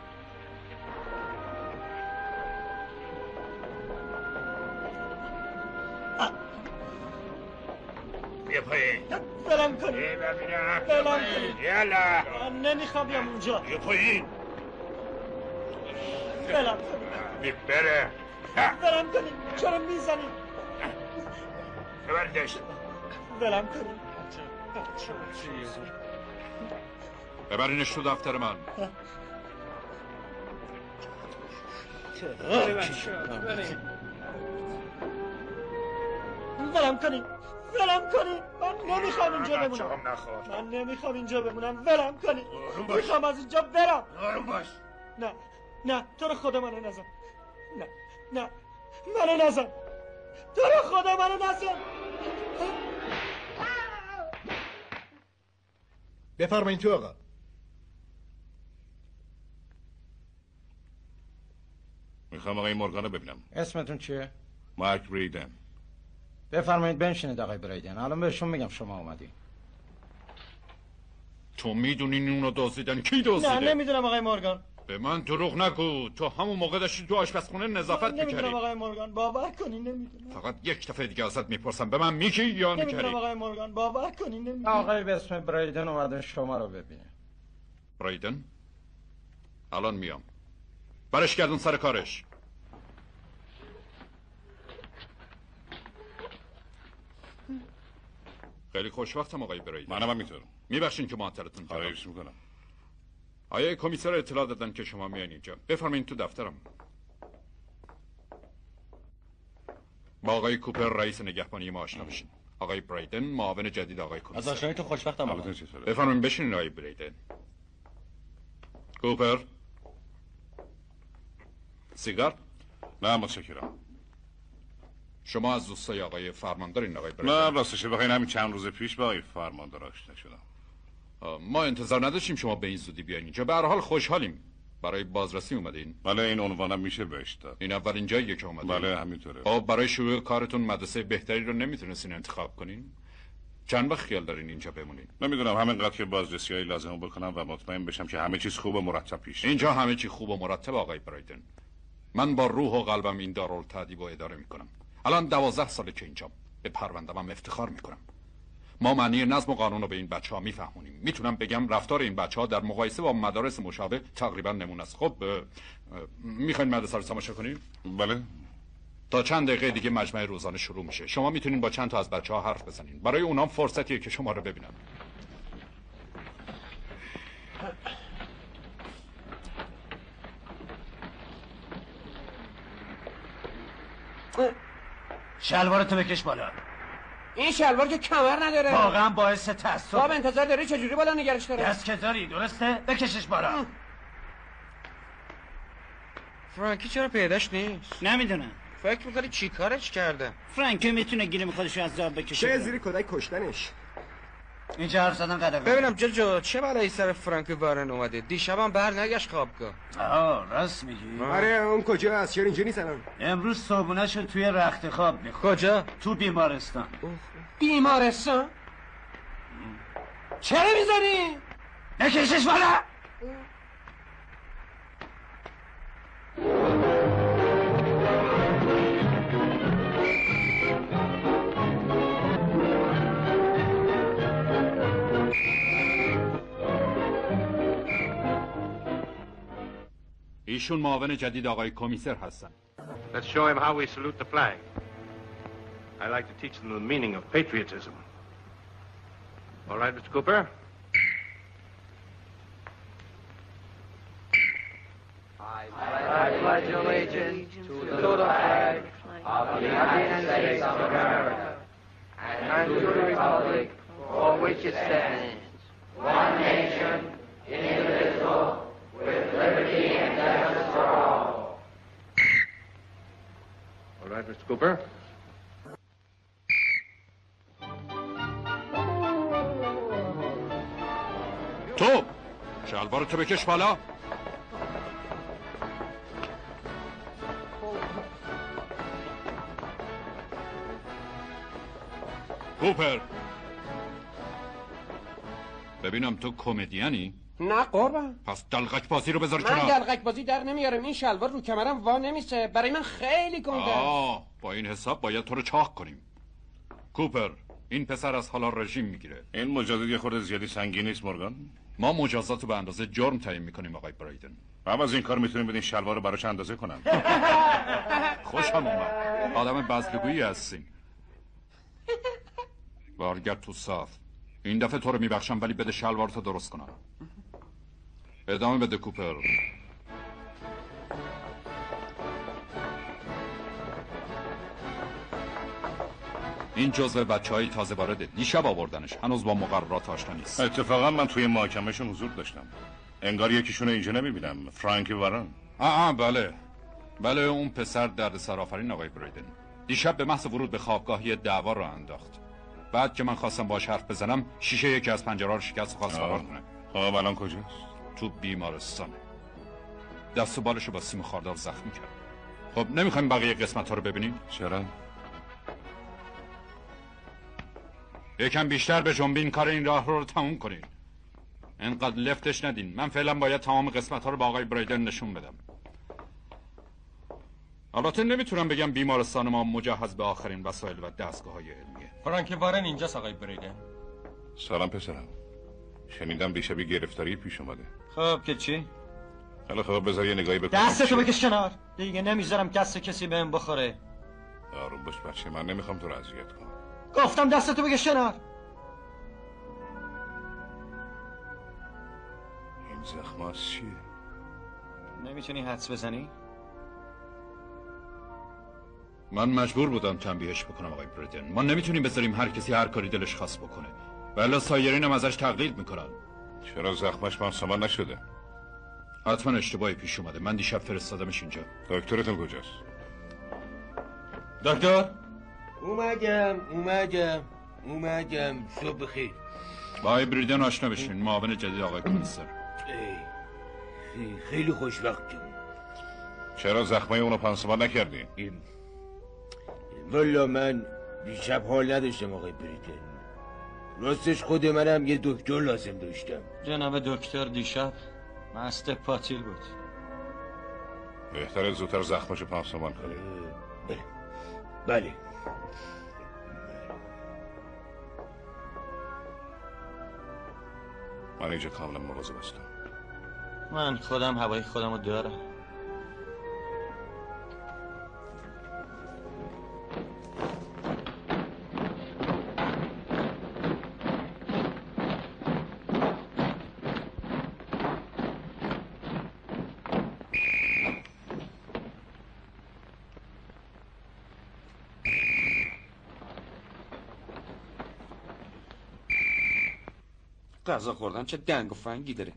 بیا پایین. بلم کنی. بلم کنی. یالا. من نمیخوام بیام اونجا. بیا پایین. بلم کنی. بره. بلم کنی. چرا میزنی؟ ببردش. بلم کنی. ببرینش تو دفتر من. بلم کنی. ولم کنین. من نمیخوام اینجا بمونم. بچه‌ام نخواد. من نمیخوام اینجا بمونم. ولم کنین. میخوام از اینجا برم. آروم باش. نه تو رو خدا منو نزن. نه منو نزن. تو رو خدا منو نزن. بفرمایین تو آقا. میخوام آقای مورگان رو ببینم. اسمتون چیه؟ مارک بریدن. بفرمایید بنشینید آقای بریدن. الان بهشون میگم شما اومدی. تو میدونین اونو دزدیدن؟ کی دزدیده؟ نه نمیدونم آقای مورگان. به من دروغ نگو. تو همون موقع داشتی تو آشپزخونه نظافت میکردی. نمیدونم آقای مورگان، باور کنین نمیدونم. فقط یک دفعه دیگه ازت میپرسم به من میگی یا نکردی؟ نمیدونم آقای مورگان، باور کنین نمیدونم. آقای به اسم بریدن اومده شما رو ببینه. بریدن؟ الان میام. برش گردون سر کارش. خیلی خوشوقتم آقای بریدن. منم همینطور. میبخشین که معطلتون کردم. خواهش میکنم. آیا کمیسر اطلاع دادن که شما میان اینجا؟ بفرمایید تو دفترم. با آقای کوپر رئیس نگهبانی ما آشنا بشین. آقای بریدن معاون جدید آقای کمیسر. از آشنایتون خوشوقتم آقا. بفرمایید بشینید آقای بریدن. کوپر سیگار؟ نه متشکرم. شما از دوستای آقای فرماندارین آقای بریدن؟ نه راستش بخواین همین چند روز پیش با آقای فرماندار آشنا شدم. ما انتظار نداشتیم شما به این زودی بیاین اینجا. به هر حال خوشحالیم. برای بازرسی اومدین؟ بله این عنوانم میشه بهش داد. این اولین جاییه که اومدین؟ بله همینطوره. خب برای شروع کارتون مدرسه بهتری رو نمیتونستین انتخاب کنین؟ چند وقت خیال دارین اینجا بمونین؟ نمیدونم همینقدر که بازرسی‌های لازمو بکنم و مطمئن بشم که همه چیز خوب و مرتب پیش. اینجا همه چی خوب و مرتب آقای بریدن. من با روح و قلبم این دارالتأدیب رو اداره میکنم. الان 12 ساله که اینجام. به پرونده‌ام افتخار میکنم. ما معنی نظم و قانون رو به این بچه‌ها میفهمونیم. میتونم بگم رفتار این بچه‌ها در مقایسه با مدارس مشابه تقریبا نمونه است. خب میخواین مدرسه رو تماشا کنیم؟ بله. تا چند دقیقه دیگه مجمع روزانه شروع میشه. شما میتونین با چند تا از بچه‌ها حرف بزنین. برای اونام فرصتیه که شما رو ببینن. شلوارتو بکش بالا. این شلوار که کمر نداره. واقعا باعث تأسف. باب انتظار داری چجوری بالا نگرش داره؟ دست که داری درسته؟ بکشش بالا. فرانکی چرا پیداش نیست؟ نمیدونم. فکر میکنی چی کارش کرده؟ فرانکی میتونه گیریم خودشو از دار بکشه. چه زیر کدای کشتنش. اینجا حرف زدن قدم. ببینم جوجو چه بلایی سر فرانکی وارن اومده؟ دیشبم بر نگشت خوابگاه. راست میگی؟ آره اون کجا است؟ چرا اینجا نیست الان؟ امروز صبحونه‌شو توی رخت خواب میخورد. کجا؟ تو بیمارستان. بیمارستان؟ چرا میذاری؟ بکشش بالا. ایشون معاون جدید آقای کمیسر هستن. Let's show him how we salute the flag. I like to teach them the meaning of patriotism. All right, Mr. Cooper? I pledge allegiance to the flag of the United States of America and to the republic for which it stands, one nation, indivisible, with liberty and justice for all. All right, Mr. Cooper? تو شلوارتو بکش بالا. کوپر ببینم تو کمدیانی؟ نه قربان. پس دلقک بازی رو بذار من کنار. دلقک بازی در نمیارم. این شلوار رو کمرم وا نمیشه. برای من خیلی گنده. با این حساب باید تو رو چاق کنیم. کوپر این پسر از حالا رژیم میگیره. این مجازات یه خورده زیادی سنگین نیست مورگان؟ ما مجازات رو به اندازه جرم تعیین میکنیم آقای بریدن. اما از این کار میتونیم بدین شلوار رو براش اندازه کنم. خوشم اومد. آدم بزلگویی هستین. برگرد تو صف. این دفعه تو رو میبخشم ولی بده شلوارتو درست کنم. ادامه بده کوپر. این جزء بچهای تازه وارده، دیشب آوردنش، هنوز با مقررات آشنا نیست. اتفاقا من توی محاکمهشون حضور داشتم. انگار یکیشون اینجا نمیبینم. فرانکی وارن. بله اون پسر دردسر آفرین آقای بریدن. دیشب به محض ورود به خوابگاهی دعوا رو انداخت. بعد که من خواستم باهاش حرف بزنم شیشه یکی از پنجره‌ها رو شکست و خواست فرار کنه. خب الان کجاست؟ تو بیمارستانه. دست و بالشو با سیم خاردار زخمی کرد. خب نمیخوایم بقیه قسمت‌ها رو ببینیم؟ چرا؟ یکم بیشتر به جنبین کار این راه رو تموم کنین. اینقدر لفتش ندین. من فعلا باید تمام قسمت‌ها رو با آقای بریدن نشون بدم. البته نمیتونم بگم بیمارستان ما مجهز به آخرین وسایل و دستگاه‌های علمیه. فرانک وارن اینجاست آقای بریدن. سلام پسرم. شنیدم دیشبی گرفتاری پیش اومده. خب که چی؟ حالا خب بذار یه نگاهی بکنم. دستتو بکش کنار. دیگه نمیذارم دست کسی بهم بخوره. آروم باش بچه، من نمیخوام تو رو اذیت کنم. گفتم دستتو بکش کنار. این زخم از چیه؟ نمیتونی حدس بزنی؟ من مجبور بودم تنبیهش بکنم آقای بریدن. ما نمیتونیم بذاریم هر کسی هر کاری دلش خواست بکنه. ولی سایرین هم ازش تقلید میکنن. چرا زخمش منصمان نشده؟ حتما اشتباهی پیش اومده. من دیشب فرستادمش اینجا. دکترتون کجاست؟ دکتر؟ اومدم صبح بخیر. با آقای بریدن آشنا بشین، معاون جدید آقای کمیسر. خیلی خوشوقتم. چرا زخمای اونو پانسمان نکردی؟ والا من دیشب حال نداشتم آقای بریدن. راستش خود منم یه دکتر لازم داشتم. جناب دکتر دیشب مست پاتیل بود. بهتره زودتر زخمشو پانسمان کنی. بله. من اینجا کاملا مواظب هستم. من خودم هوای خودمو دارم. غذا خوردن چه دنگ و فنگی داره.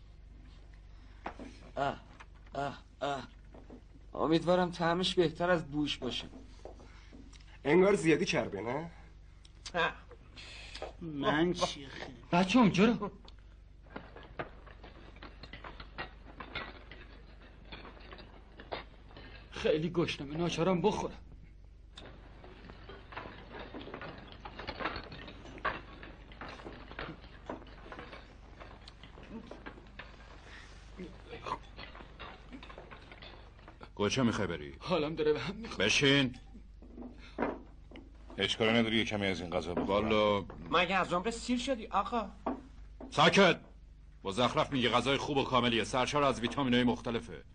امیدوارم طعمش بهتر از بوش باشه. انگار زیادی چربه نه؟ من چی بچه اونجا رو خیلی گشنمه، ناچارم بخورم. کجا میخوای بری؟ حالم داره به هم میخوره. بشین. اشکالی نداری یه کمی از این غذا بخورم؟ والا مگه از عمر سیر شدی آقا؟ ساکت. با زخرف میگه غذای خوب و کاملیه، سرشار از ویتامینای مختلفه.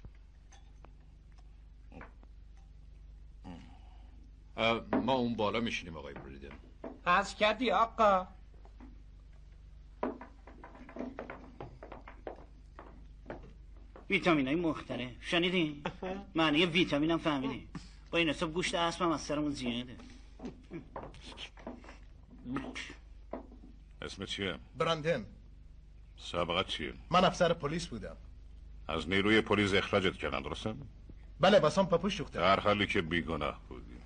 ما اون بالا میشینیم آقای بریدن. حذف کردی آقا؟ ویتامین های مختلف شنیدین؟ معنی ویتامین هم فهمیدین؟ با این حساب گوشت اسبم از سرمون زیاده. اسم چیه؟ براندن. سابقت چیه؟ من افسر پلیس بودم. از نیروی پلیس اخراجت کردن درسته؟ بله باسم پاپوش دوختم. در حالی که بیگناه بودی.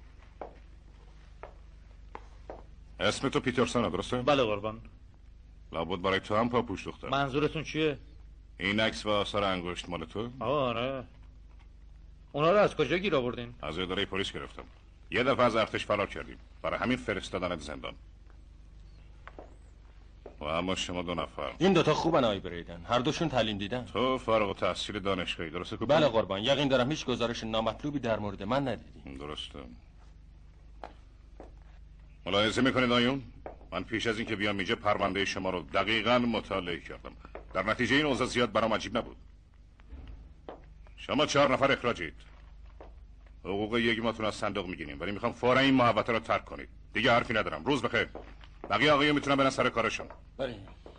اسم تو پیترسون درسته؟ بله قربان. لابد برای تو هم پاپوش دوختم. منظورتون چیه؟ این عکس و آثار انگشت مال تو؟ آره. اونا رو از کجا گیر آوردین؟ از اداره پلیس گرفتم. یه دفعه از ارتش فرار کردیم. برای همین فرستادنت زندان. و اما شما دو نفر. این دوتا خوبن آقای بریدن. هر دوشون تعلیم دیدن. تو فارغ التحصیل دانشگاهی درسته؟ بله قربان. یقین دارم هیچ گزارش نامطلوبی در مورد من ندیدی. درسته. ملاحظه میکنید آیون؟ من پیش از اینکه بیام اینجا پرونده شما رو دقیقاً مطالعه کردم. در نتیجه این اوضاع زیاد برام عجیب نبود. شما 4 نفر اخراجید. حقوق یک ماتون از صندوق میگیریم، ولی میخوام فوراً این محوطه رو ترک کنید. دیگه حرفی ندارم. روز بخیر. بقیه آقایون میتونن برن سر کارشون. بله.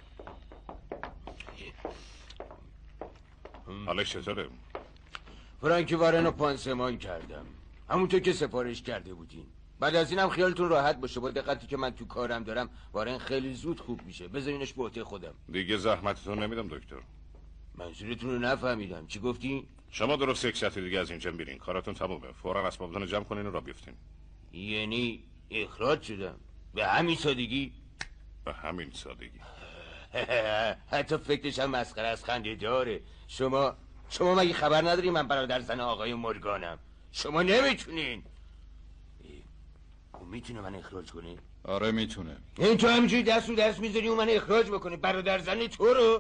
حالش چطوره؟ فرانکی وارن رو پانسمان کردم، همونطور که سفارش کرده بودین. بعد از اینم خیالتون راحت باشه، با دقتی که من تو کارم دارم وارن خیلی زود خوب میشه. بذارینش به عهده خودم. دیگه زحمتتون نمیدم دکتر. منظورتون رو نفهمیدم. چی گفتی؟ شما درست 1 ساعت دیگه از اینجا برین، کاراتون تمومه. فوراً اسبابتون جمع کنین و راه بیفتین. یعنی اخراج شدم به همین سادگی؟ به همین سادگی. حتی فکرش هم مسخره از خنده داره. شما مگه خبر نداری من برادر زن آقای مورگانم؟ شما نمیتونین. اون میتونه من اخراج کنه؟ آره میتونه. این تو همینجوری دست رو دست میذاری اون من اخراج بکنه؟ برادر زن تو رو؟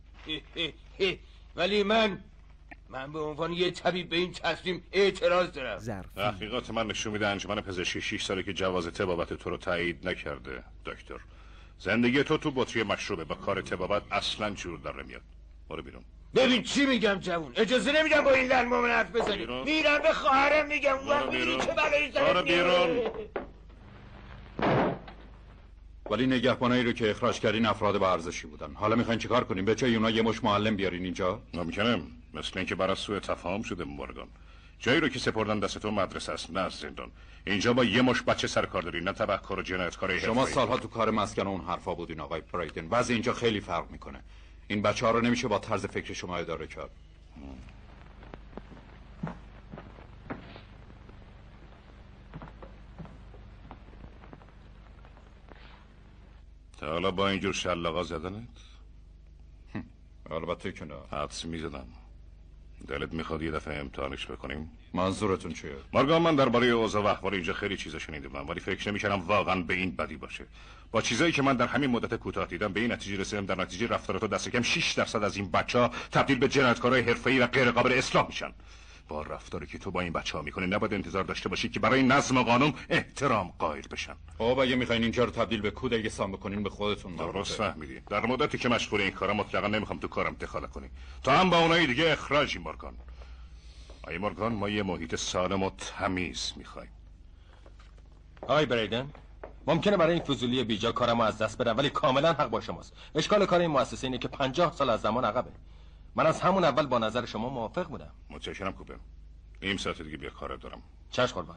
ولی من به عنوان یه طبیب به این تصمیم اعتراض دارم. تحقیقات من نشون میده انجمن پزشکی 6 ساله که جواز طبابت تو رو تایید نکرده دکتر. زندگی تو بطری مشروبه، با کار طبابت اصلا جور در نمیاد. برو بیرون. ببین چی میگم جوون، اجازه نمیدم با این لرمام حرف بزنی. میرم به خواهرم میگم اون وقت میدونی چه بلایی سرت میاره. ولی نگهبانایی رو که اخراج کردین افراد با ارزشی بودن. حالا میخواین چیکار کنیم؟ به جای اونا یه مش معلم بیارین اینجا؟ ممکنه، مثل اینکه برای سوء تفاهم شده مورگان. جایی رو که سپردن دستتون مدرسه است، نه زندان. اینجا با یه مش بچه سر کار دارین، نه تبهکار و جنایتکار. شما سالها تو کار مسکن اون حرفا بودین آقای برایدن. وضع اینجا خیلی فرق میکنه. این بچه‌ها رو نمیشه با طرز فکر شما اداره کرد. تا حالا با اینجور شلاقا زدنت؟ البته که نه. حدس میزدم. دلت میخواد یه دفعه امتحانش بکنیم؟ منظورتون چیه؟ مورگان، من درباره اوضاع و احوال اینجا خیلی چیزا شنیده بودم، ولی فکر نمی‌کردم واقعا به این بدی باشه. با چیزایی که من در همین مدت کوتاه دیدم به این نتیجه رسیدم در نتیجه رفتار تو دست کم 6% از این بچه‌ها تبدیل به جنایتکارای حرفه‌ای و غیر قابل اصلاح میشن. با رفتاری که تو با این بچه‌ها می‌کنی نباید انتظار داشته باشی که برای نظم و قانون احترام قائل بشن. خب اگه می‌خواین اینجا رو تبدیل به کودکستان بکنین به خودتون درست فهمیدی. در مدتی که مشغول این کارم مطلقاً نمی‌خوام تو کارم دخالت کنی. تو هم با اونای دیگه اخراجی مورگان. آقای مورگان، ما یه محیط سالم و تمیز می‌خوایم. آقای بریدن، ممکنه برای این فضولی بیجا کارمو از دست بدم، ولی کاملا حق با شماست. اشکال کار این مؤسسه اینه که 50 سال از زمان عقبه. من از همون اول با نظر شما موافق بودم. متشکرم کوپه. نیم ساعت دیگه بیا کار دارم. چشم قربان.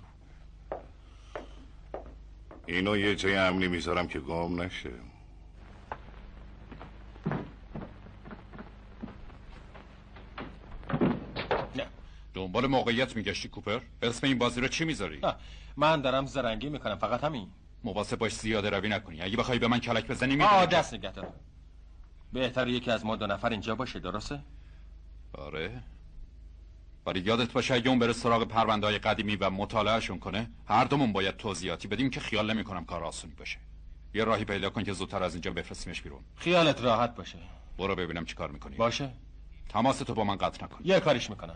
اینو یه جای امنی میذارم که گم نشه. دنبال موقعیت میگشتی کوپر؟ اسم این بازی رو چی میذاری؟ من دارم زرنگی میکنم، فقط همین. مواظب باش زیاده روی نکنی. اگه بخوای به من کلک بزنی دست نگه دارم. بهتره یکی از ما 2 نفر اینجا باشه، درسته؟ آره. ولی یادت باشه اگه اون بره سراغ پرونده‌های قدیمی و مطالعهشون کنه، هر دومون باید توضیحاتی بدیم که خیال نمی‌کنم کار آسونی باشه. یه راهی پیدا کن که زودتر از اینجا بفرستیمش بیرون. خیالت راحت باشه. برو ببینم چی کار می‌کنی. باشه. تماس تو با من قطع نکن. یه کاریش میکنم.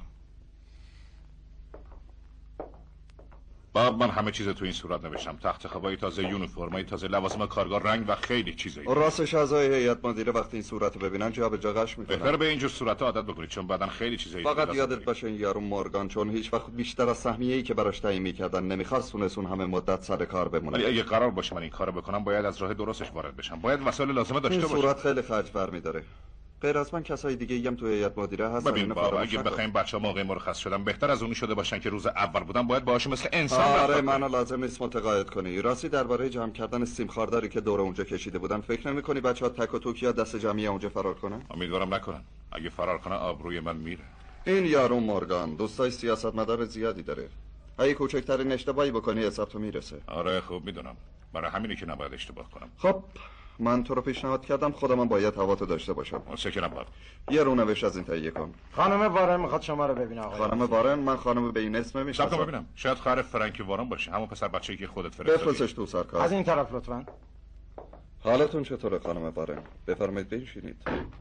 باب، من همه چیز تو این صورت نوشتم. تخت خوابای تازه، یونیفرمای تازه، لوازم کارگاه رنگ و خیلی چیزایی. راستش اعضای هیئت مدیره وقتی این صورت ببینن جابجا قش میکنن. بهتره به اینجور صورت عادت بکنید چون بعدن خیلی چیزایی. فقط یادت باشه این یارو مورگان چون هیچ وقت بیشتر از سهمیه‌ای که براش تعیین می‌کردن نمی‌خواست اون همه مدت سر کار بمونه. ولی اگه قرار باشه من این کارو بکنم باید از راه درستش وارد بشم. باید وسایل لازمه داشته باشم. این صورت خیلی خرج برمی‌داره. غیر از من کسای دیگه هم تو هیئت مدیره هستن. ببین بابا، اگه بخوایم بچه‌ها موقع مرخص شدن بهتر از اونی شده باشن که روز اول بودن باید باهاش مثل انسان رفتار کنیم. منو لازم نیست متقاعد کنی. راستی درباره جمع کردن سیم خارداری که دور اونجا کشیده بودن فکر نمی‌کنی بچه‌ها تک و توکیا دست جمعی اونجا فرار کنن؟ امیدوارم نکنن. اگه فرار کنن آبروی من میره. این یارو مورگان دوستای سیاستمدار زیادی داره. اگه کوچکترین اشتباهی بکنی حساب تو میرسه. آره خوب میدونم. برای همینه که نباید اشتباه کنم. خب من تو رو پیشنهاد کردم، خودم باید هواتو داشته باشم. متشکرم بابا. یه رونوشت از این تهیه کن. خانم وارن میخواد شما رو ببینه آقا. خانم وارن؟ من خانم به این اسم میشناسم. صبر کن ببینم. شاید خواهر فرانکی وارن باشه، همون پسر بچه‌ای که خودت فرستادی. بفرستش تو سرکار. از این طرف لطفاً. حالتون چطوره خانم وارن؟ بفرمایید بنشینید.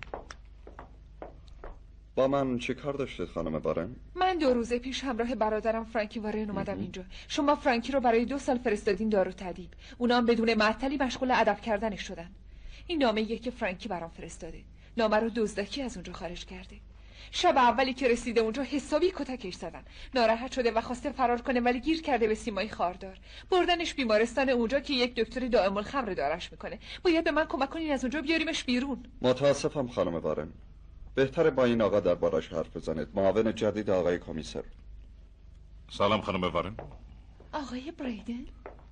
با من چه کار داشتید خانم وارن؟ من 2 روز پیش همراه برادرم فرانکی وارن اومدم اینجا. شما فرانکی رو برای 2 سال فرستادین دارو تدیب. اونا هم بدون معطلی مشغول ادب کردنش شدن. این نامه‌ایه که فرانکی برام فرستاده. نامه رو دزدکی از اونجا خارج کرده. شب اولی که رسیده اونجا حسابی کتکش زدن. ناراحت شده و خواسته فرار کنه ولی گیر کرده به سیمای خاردار. بردنش بیمارستان اونجا که یک دکتر دائم الخمر دارش میکنه. باید به من کمک کنین از اونجا بیاریمش بیرون. متاسفم خانم وارن. بهتره با این آقا دربارش حرف بزنید. معاون جدید آقای کمیسر. سلام خانم وارن. آقای بریدن؟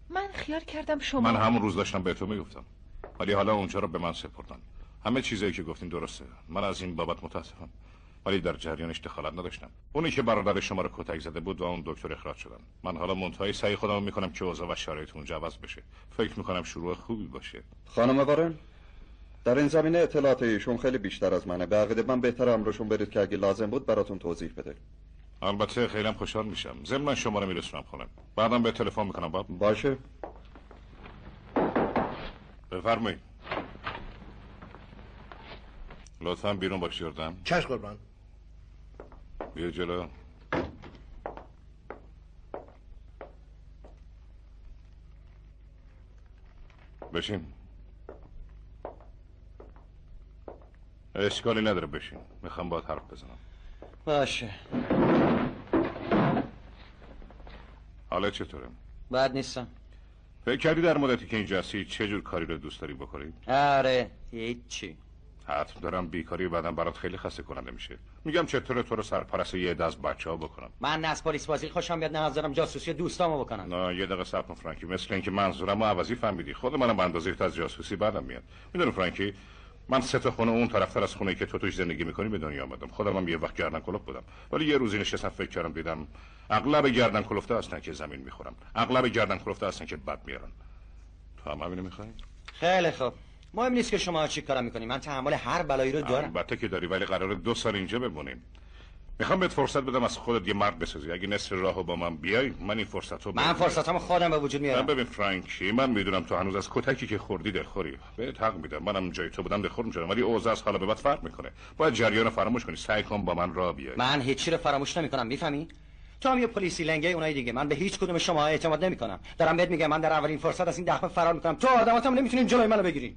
من خیال کردم شما من همون روز داشتم به تو میگفتم، ولی حالا اونجا رو به من سپردن. همه چیزایی که گفتین درسته، من از این بابت متاسفم، ولی در جریانش دخالت نداشتم. اونی که برادر شما رو کتک زده بود و اون دکتر اخراج شدن. من حالا منتهای سعی خودم میکنم که اوضاع و شرایط اونجا عوض بشه. فکر میکنم شروع خوبی باشه. خانم وارن، در این زمینه اطلاعات ایشون خیلی بیشتر از منه. به عقیده من بهتر امرشون برید که اگه لازم بود براتون توضیح بده. البته خیلی خوشحال میشم. ضمن شما رو میرسونم خونه. بعدم به تلفن میکنم. باشه. بفرمایید. لطفاً بیرون باش جردن. چشم قربان. بیا جلو. بشین. اشکالی نداره بشین. میخوام باهات حرف بزنم. باشه. حالا چطوره؟ بد نیستم. فکر کردی در مدتی که اینجا هستی چه جور کاری رو دوست داری بکنی؟ آره هیچی. حتم دارم بیکاری بعدم برات خیلی خسته کننده میشه. میگم چطوره تو رو سرپرست یه عده از بچه‌ها بکنم. من نه از پلیس بازی خوشم بیاد نه از دارم جاسوسی دوستامو بکنم. نه یه دقیقه صبر کن فرانکی، مثل اینکه منظورمو عوضی فهمیدی. خود منم به اندازه تو از جاسوسی بعدم میاد. میدونی فرانکی، من 3 تا خونه اون طرفتر از خونه‌ای که تو توش زندگی می‌کنی به دنیا آمدم. خودم هم یه وقت گردن کلفت بودم، ولی یه روزی نشستم فکر کردم دیدم اغلب گردن کلفته هستن که زمین می‌خورن، اغلب گردن کلفته هستن که بد میارن. تو هم همینو می‌خوای؟ خیلی خوب. مهم نیست که شما چی کارا می‌کنی، من تحمل هر بلایی رو دارم. البته که داری، ولی قراره 2 سال اینجا بمونیم. میخوام بهت فرصت بدم از خودت یه مرد بسازی. اگه نصف راهو با من بیای من این فرصتو من فرصتامو خودم به وجود میارم. ببین فرانکی، من میدونم تو هنوز از کتکی که خوردی دلخوری. بهت حق میدم، منم جای تو بودم دلخور میشدم، ولی اوضاع از حالا به بعد فرق میکنه. باید جریان فراموش کنی. سعی کن با من راه بیای. من هیچی رو فراموش نمیکنم، میفهمی؟ تو هم یه پلیسی لنگه اونای دیگه. من به هیچ کدوم شما اعتماد نمیکنم. دارم بهت میگم من در اولین فرصت از این دهمه فرار میکنم. تو آدماتم نمیتونین جلوی منو بگیرین.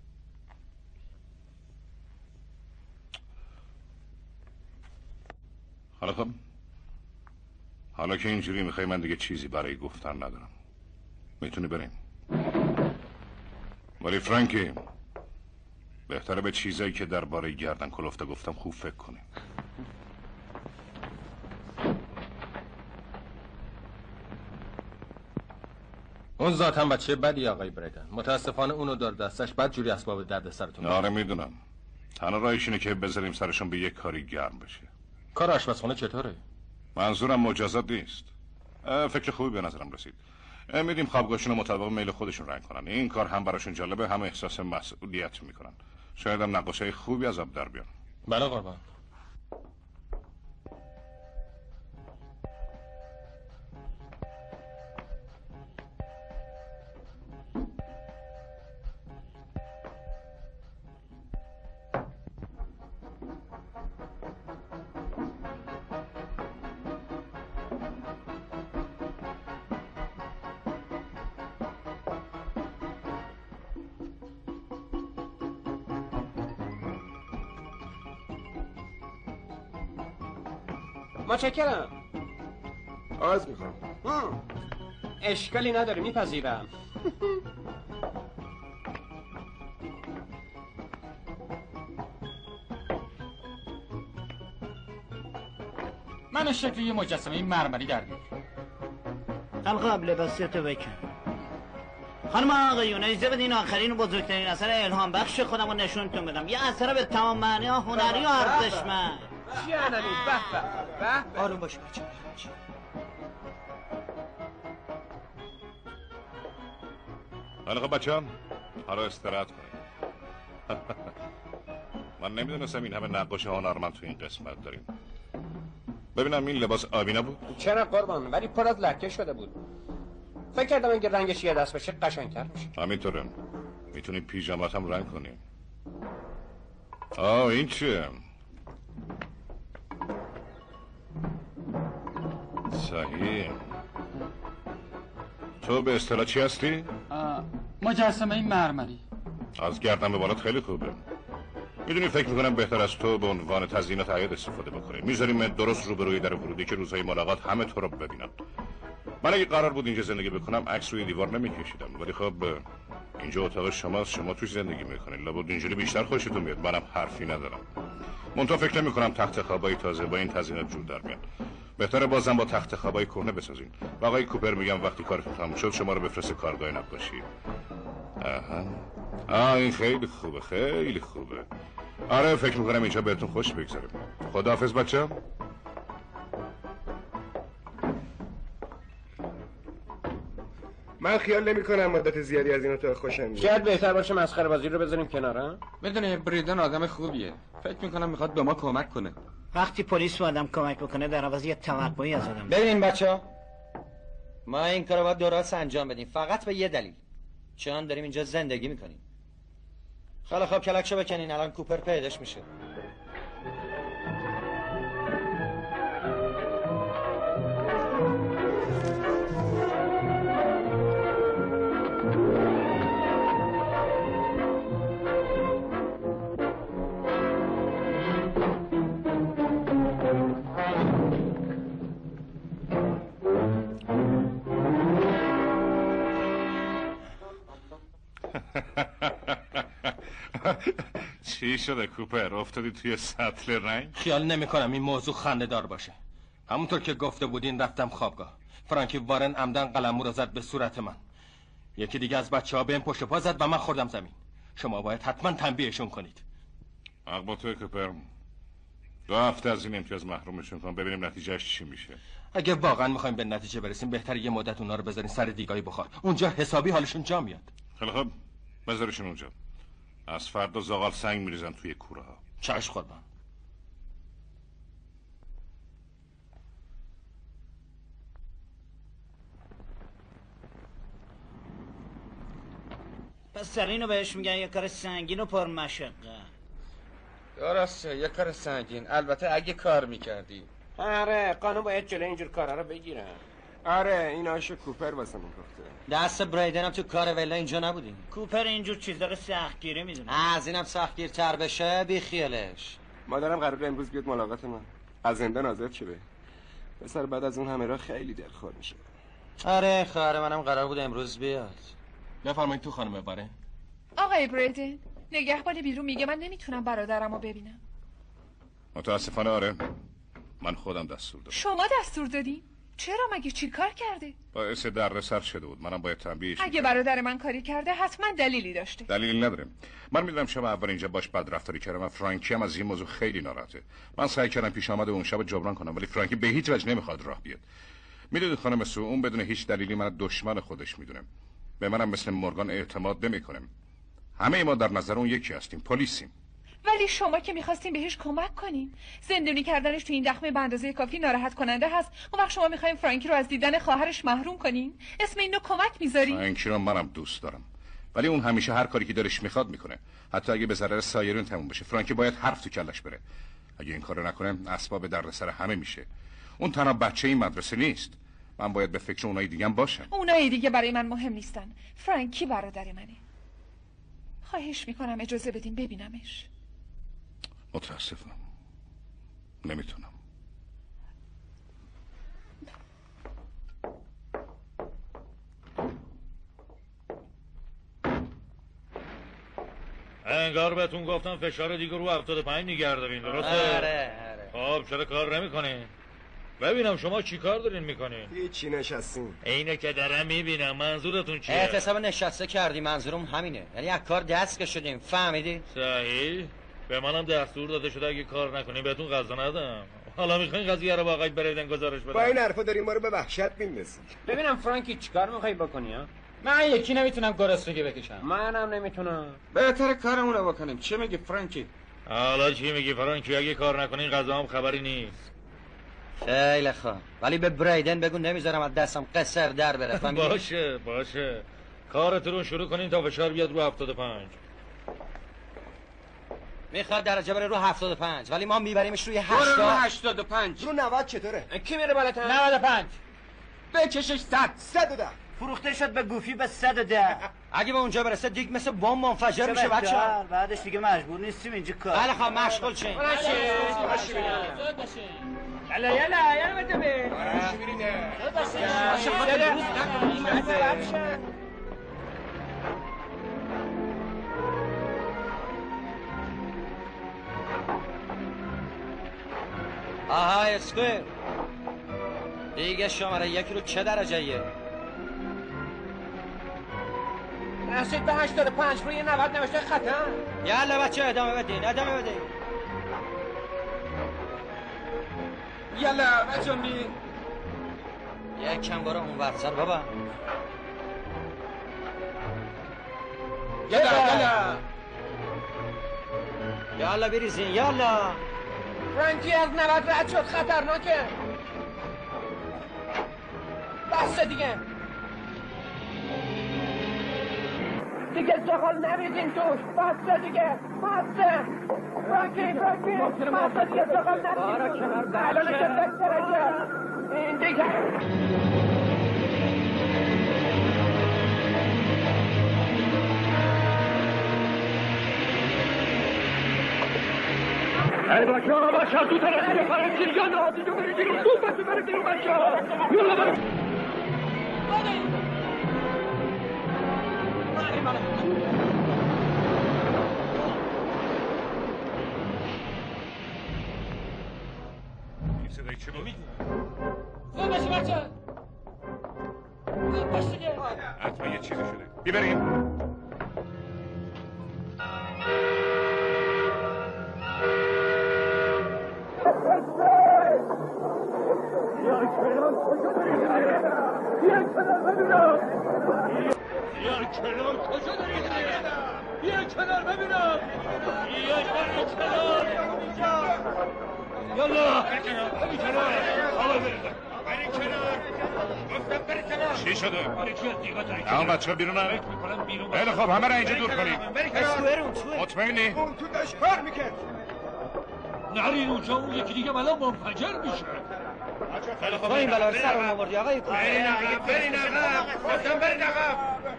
حالا خب، حالا که اینجوری میخوای من دیگه چیزی برای گفتن ندارم. میتونی بریم. ولی فرانکی، بهتره به چیزایی که درباره گردن کلفته گفتم خوب فکر کنی. اون ذاتم بچه بدی آقای بریدن. متاسفانه اونو دار دستش بد جوری اسباب درد سرتون. آره میدونم. تنها راهش اینه که بذاریم سرشون به یک کاری گرم بشه. کار آشپزخونه چطوره؟ منظورم مجازات نیست. فکر خوبی به نظرم رسید. میدیم خوابگاهشون رو مطابق میل خودشون رنگ کنن. این کار هم براشون جالبه، هم احساس مسئولیت میکنن. شاید هم نقاشای خوبی از آب در بیان. بله قربان. متشکرم. آز میخوام. اشکالی نداره، میپذیرم. من شکل یه مجسمه مرمری در بیار. القاب لباسیتو بکن. خانم آقایون اجازه بدین آخرین و بزرگترین اثر الهام بخش خودم رو نشونتون بدم. یه اثر به تمام معنی هنری و ارزشمند. چی انمی؟ به به. آروم باش بچه. حالا خب بچه‌ها، حالا استراحت کنیم. من نمیدونستم این همه نقاش هنرمند تو این قسمت داریم. ببینم این لباس آبی نبود؟ چرا قربان، ولی پر از لکه شده بود. فکر کردم اگه رنگش یه دست بشه قشنگ‌تر میشه. همینطوره. میتونی پیژامات هم رنگ کنی. این چیه؟ صحیح. تو به اصطلاح چی هستی؟ مجسمه مرمری. از گردن به بالات خیلی خوبه. میدونی فکر میکنم بهتر از تو به عنوان تزیینات حیات استفاده بکنی. میذاریم درست روبروی در ورودی که روزهای ملاقات همه تو رو ببینن. من اگه قرار بود اینجا زندگی بکنم عکس روی دیوار نمیکشیدم، ولی خب اینجا اتاق شماست، شما توش زندگی میکنید. لابد اینجوری بیشتر خوشتون میاد. منم حرفی ندارم. منتها فکر نمیکنم تخت خوابای تازه با این تزیینات جور در بیان. بهتره بازم با تخت خوابای کهنه بسازین. و آقای کوپر میگم وقتی کارتون تموم شد شما رو بفرست کارگاه نقاشی. این خیلی خوبه، خیلی خوبه. آره فکر میکنم اینجا بهتون خوش بگذره. خداحافظ بچه. من خیال نمی کنم مدت زیادی از این اتاق خوشم بیاد. شاید بهتر باشه مسخره بازی رو بذاریم کنار. ها بدون بریدن آدم خوبیه، فکر میکنم میخواد به ما کمک کنه. وقتی پلیس به آدم کمک بکنه در عوض یه توقعی از آدم. ببینین بچه‌ها، ما این کارو باید درست انجام بدیم، فقط به یه دلیل، چون داریم اینجا زندگی میکنیم. خیلی خوب کلکشو بکنین، الان کوپر پیداش میشه. چی شده کوپر؟ افتادی توی سطل رنگ؟ خیال نمی کنم این موضوع خنده دار باشه. همونطور که گفته بودین رفتم خوابگاه. فرانکی وارن عمدن قلمو رو زد به صورت من. یکی دیگه از بچه‌ها بهم پشت پا زد و من خوردم زمین. شما باید حتما تنبیهشون کنید. حق با توی کوپر. 2 هفته از این امتیاز محرومشون کن ببینیم نتیجهش چی میشه. اگه واقعا میخوایم به نتیجه برسیم بهتره یه مدت اونا رو بذارین سر دیگای بخار. اونجا حسابی حالشون جا میاد. خیلی خوب بذارشون اونجا. از فردا زاغال سنگ میریزن توی کوره ها. چشم قربان. پس سرینو بهش میگن یه کار سنگین و پرمشقه. درسته، یه کار سنگین، البته اگه کار میکردی. آره قانون باید جلوی اینجور کارا رو بگیره. آره این آش کوپر واسمون گفته. دست بریدن هم تو کار ولا اینجا نبودین. کوپر اینجور چیزا رو سختگیری میدونه. از اینم سختگیرتر بشه بی خیالش. مادرم قراره امروز بیاد ملاقات من. از زندان آزاد شده. پسر بعد از اون همه راه خیلی دلخور میشه. آره خواهر منم قرار بود امروز بیاد. بفرمایید تو خانم وارن. آقای بریدن، نگهبان بیرون میگه من نمیتونم برادرمو ببینم. متاسفانه آره. من خودم دستور دادم. شما دستور دادین؟ چرا مگه چی کار کرده؟ باعث دردسر شده بود. منم باید تنبیهش اگه برادر من کاری کرده حتما دلیلی داشته. دلیلی نداره. من میدونم شب اول اینجا باش بد رفتاری کردم و فرانکی هم از این موضوع خیلی ناراحته. من سعی کردم پیش آمده اون شب جبران کنم ولی فرانکی به هیچ وجه نمیخواد راه بیاد. میدونید خانم سو اون بدون هیچ دلیلی من دشمن خودش میدونه. به منم مثل مورگان اعتماد نمیکنه. همه ما در نظر اون یکی هستیم، پلیسیم. ولی شما که میخواستین بهش کمک کنین. زندونی کردنش تو این دخمه به اندازه کافی ناراحت کننده هست. اون وقت شما میخواین فرانکی رو از دیدن خواهرش محروم کنین؟ اسم اینو کمک میذارین؟ فرانکی رو منم دوست دارم. ولی اون همیشه هر کاری که دلش میخواد میکنه. حتی اگه به ضرر سایرین تموم بشه. فرانکی باید حرف تو کلش بره. اگه این کارو نکنه اسباب دردسر همه میشه. اون تنها بچه این مدرسه نیست. من باید به فکر اونای دیگه هم باشم. اونای دیگه برای من مهم نیستن. فرانکی برادر منه. خواهش میکنم اجازه بدین ببینمش. متاسفم. نمیتونم. انگار بهتون گفتم فشار دیگه رو 75 نگه دارین، درسته؟ آره. خب چرا کار نمیکنین؟ ببینم شما چی کار دارین میکنین؟ هیچی نشستیم. اینه که دارم میبینم. منظورتون چیه؟ احتساب نشسته کردی، منظورم همینه. یعنی از کار دست که شدیم، فهمیدی؟ صحیح. به منم دستور داده شده اگه کار نکنیم بهتون غذا ندم. حالا میخواین قضیه رو با آقای بریدن گزارش بدم؟ با این حرفا داریم ما رو به وحشت میندازی. ببینم فرانکی چیکار میخوای بکنی ها؟ من یکی نمیتونم گرسنگی بکشم. منم نمیتونم. بهتره کارمون رو بکنیم. چی میگی فرانکی؟ حالا چی میگی فرانکی؟ اگه کار نکنین غذا هم خبری نیست. خیلی خوب، ولی به بریدن بگو نمیذارم از دستم قصر در بره. باشه کارتون رو شروع کنین تا فشار بیاد رو 75. میخواد درجه بره رو 75 ولی ما میبریمش روی 80. رو 85. رو 90 چطوره؟ کی میره بالاتر؟ 95. بکشش 100. 110. فروخته شد به گوفی به 110. اگه به اونجا برسه دیگه مثل بمب منفجر میشه بچه‌ها. بعدش دیگه مجبور نیستیم اینجا کار. بله خب مشغول شین. یلا بده به. آها اسکویر. دیگه شماره 1 رو چه درجه‌ایه؟ رسید به 85 روی 90 نوشته خطر. یالا بچه ادامه بدین. یالا بچه می یک کم برو اون ورسر بابا. یالا بریزین یالا. فرانکی از 90 رد شد، خطرناکه. بس دیگه زغال نریزین توش. بس دیگه فرانکی بس دیگه زغال نریزین توش. الان که درجه این دیگه ای بچه ها تو طرف فرانکی یالا آدیجو بری بیرون. تو بری بیرون بچه ها. یالا بری. این صدای چه بود؟ زود باشی بچه. زود باش دیگه. حتما یه چیزی شده. بیبریم. کنار کجا داری؟ بیا کنار ببینم. بیا کنار. یالا بری کنار. آقا بری کنار. گفتم بری کنار. چی شده؟ اما بچه ها بیرونن؟ خیلی خوب همه را اینجا دور کنیم. مطمئنی؟ اون تو داشت کار میکرد. نرین اونجا، اون یکی دیگه الان منفجر میشه. خیلی خوب این بلا سر رو آوردی آقای کوچه. برین عقب. گفتم برین عقب.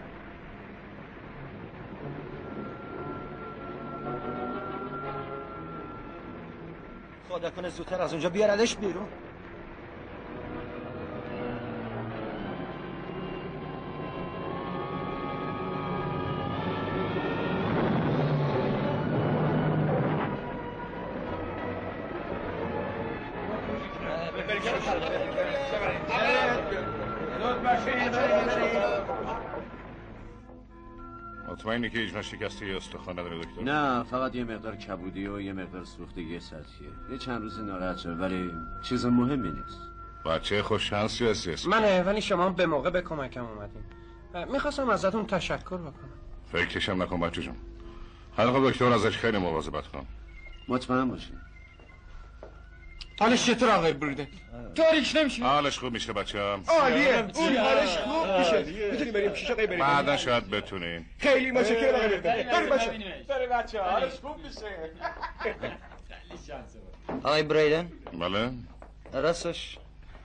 خدا کنه زودتر از اونجا بیاردش بیرون. مطمئنی که هیچ شکسته یا استخوان نداره دکتر؟ نه، فقط یه مقدار کبودی و یه مقدار سوختگی سطحیه. یه چند روز ناراحت شد ولی چیز مهمی نیست. بچه خوش شانس یا اسم؟ منه، ولی شما به موقع به کمکم اومدین. میخواستم ازتون تشکر بکنم. فکرشم نکن بچه جون. حالا خب دکتر ازش خیلی مواظبت کن. مطمئن باشین. حالش چطور آقای بریدن؟ تاریک نمیشه؟ حالش خوب میشه بچه ها. عالیه، اون حالش خوب میشه. میتونیم بریم شیش آقای بریدن؟ بعدا شاید بتونین. خیلی متشکرم آقای بریدن. بریم بچه ها، حالش خوب میشه. آقای بریدن؟ بله؟ راستش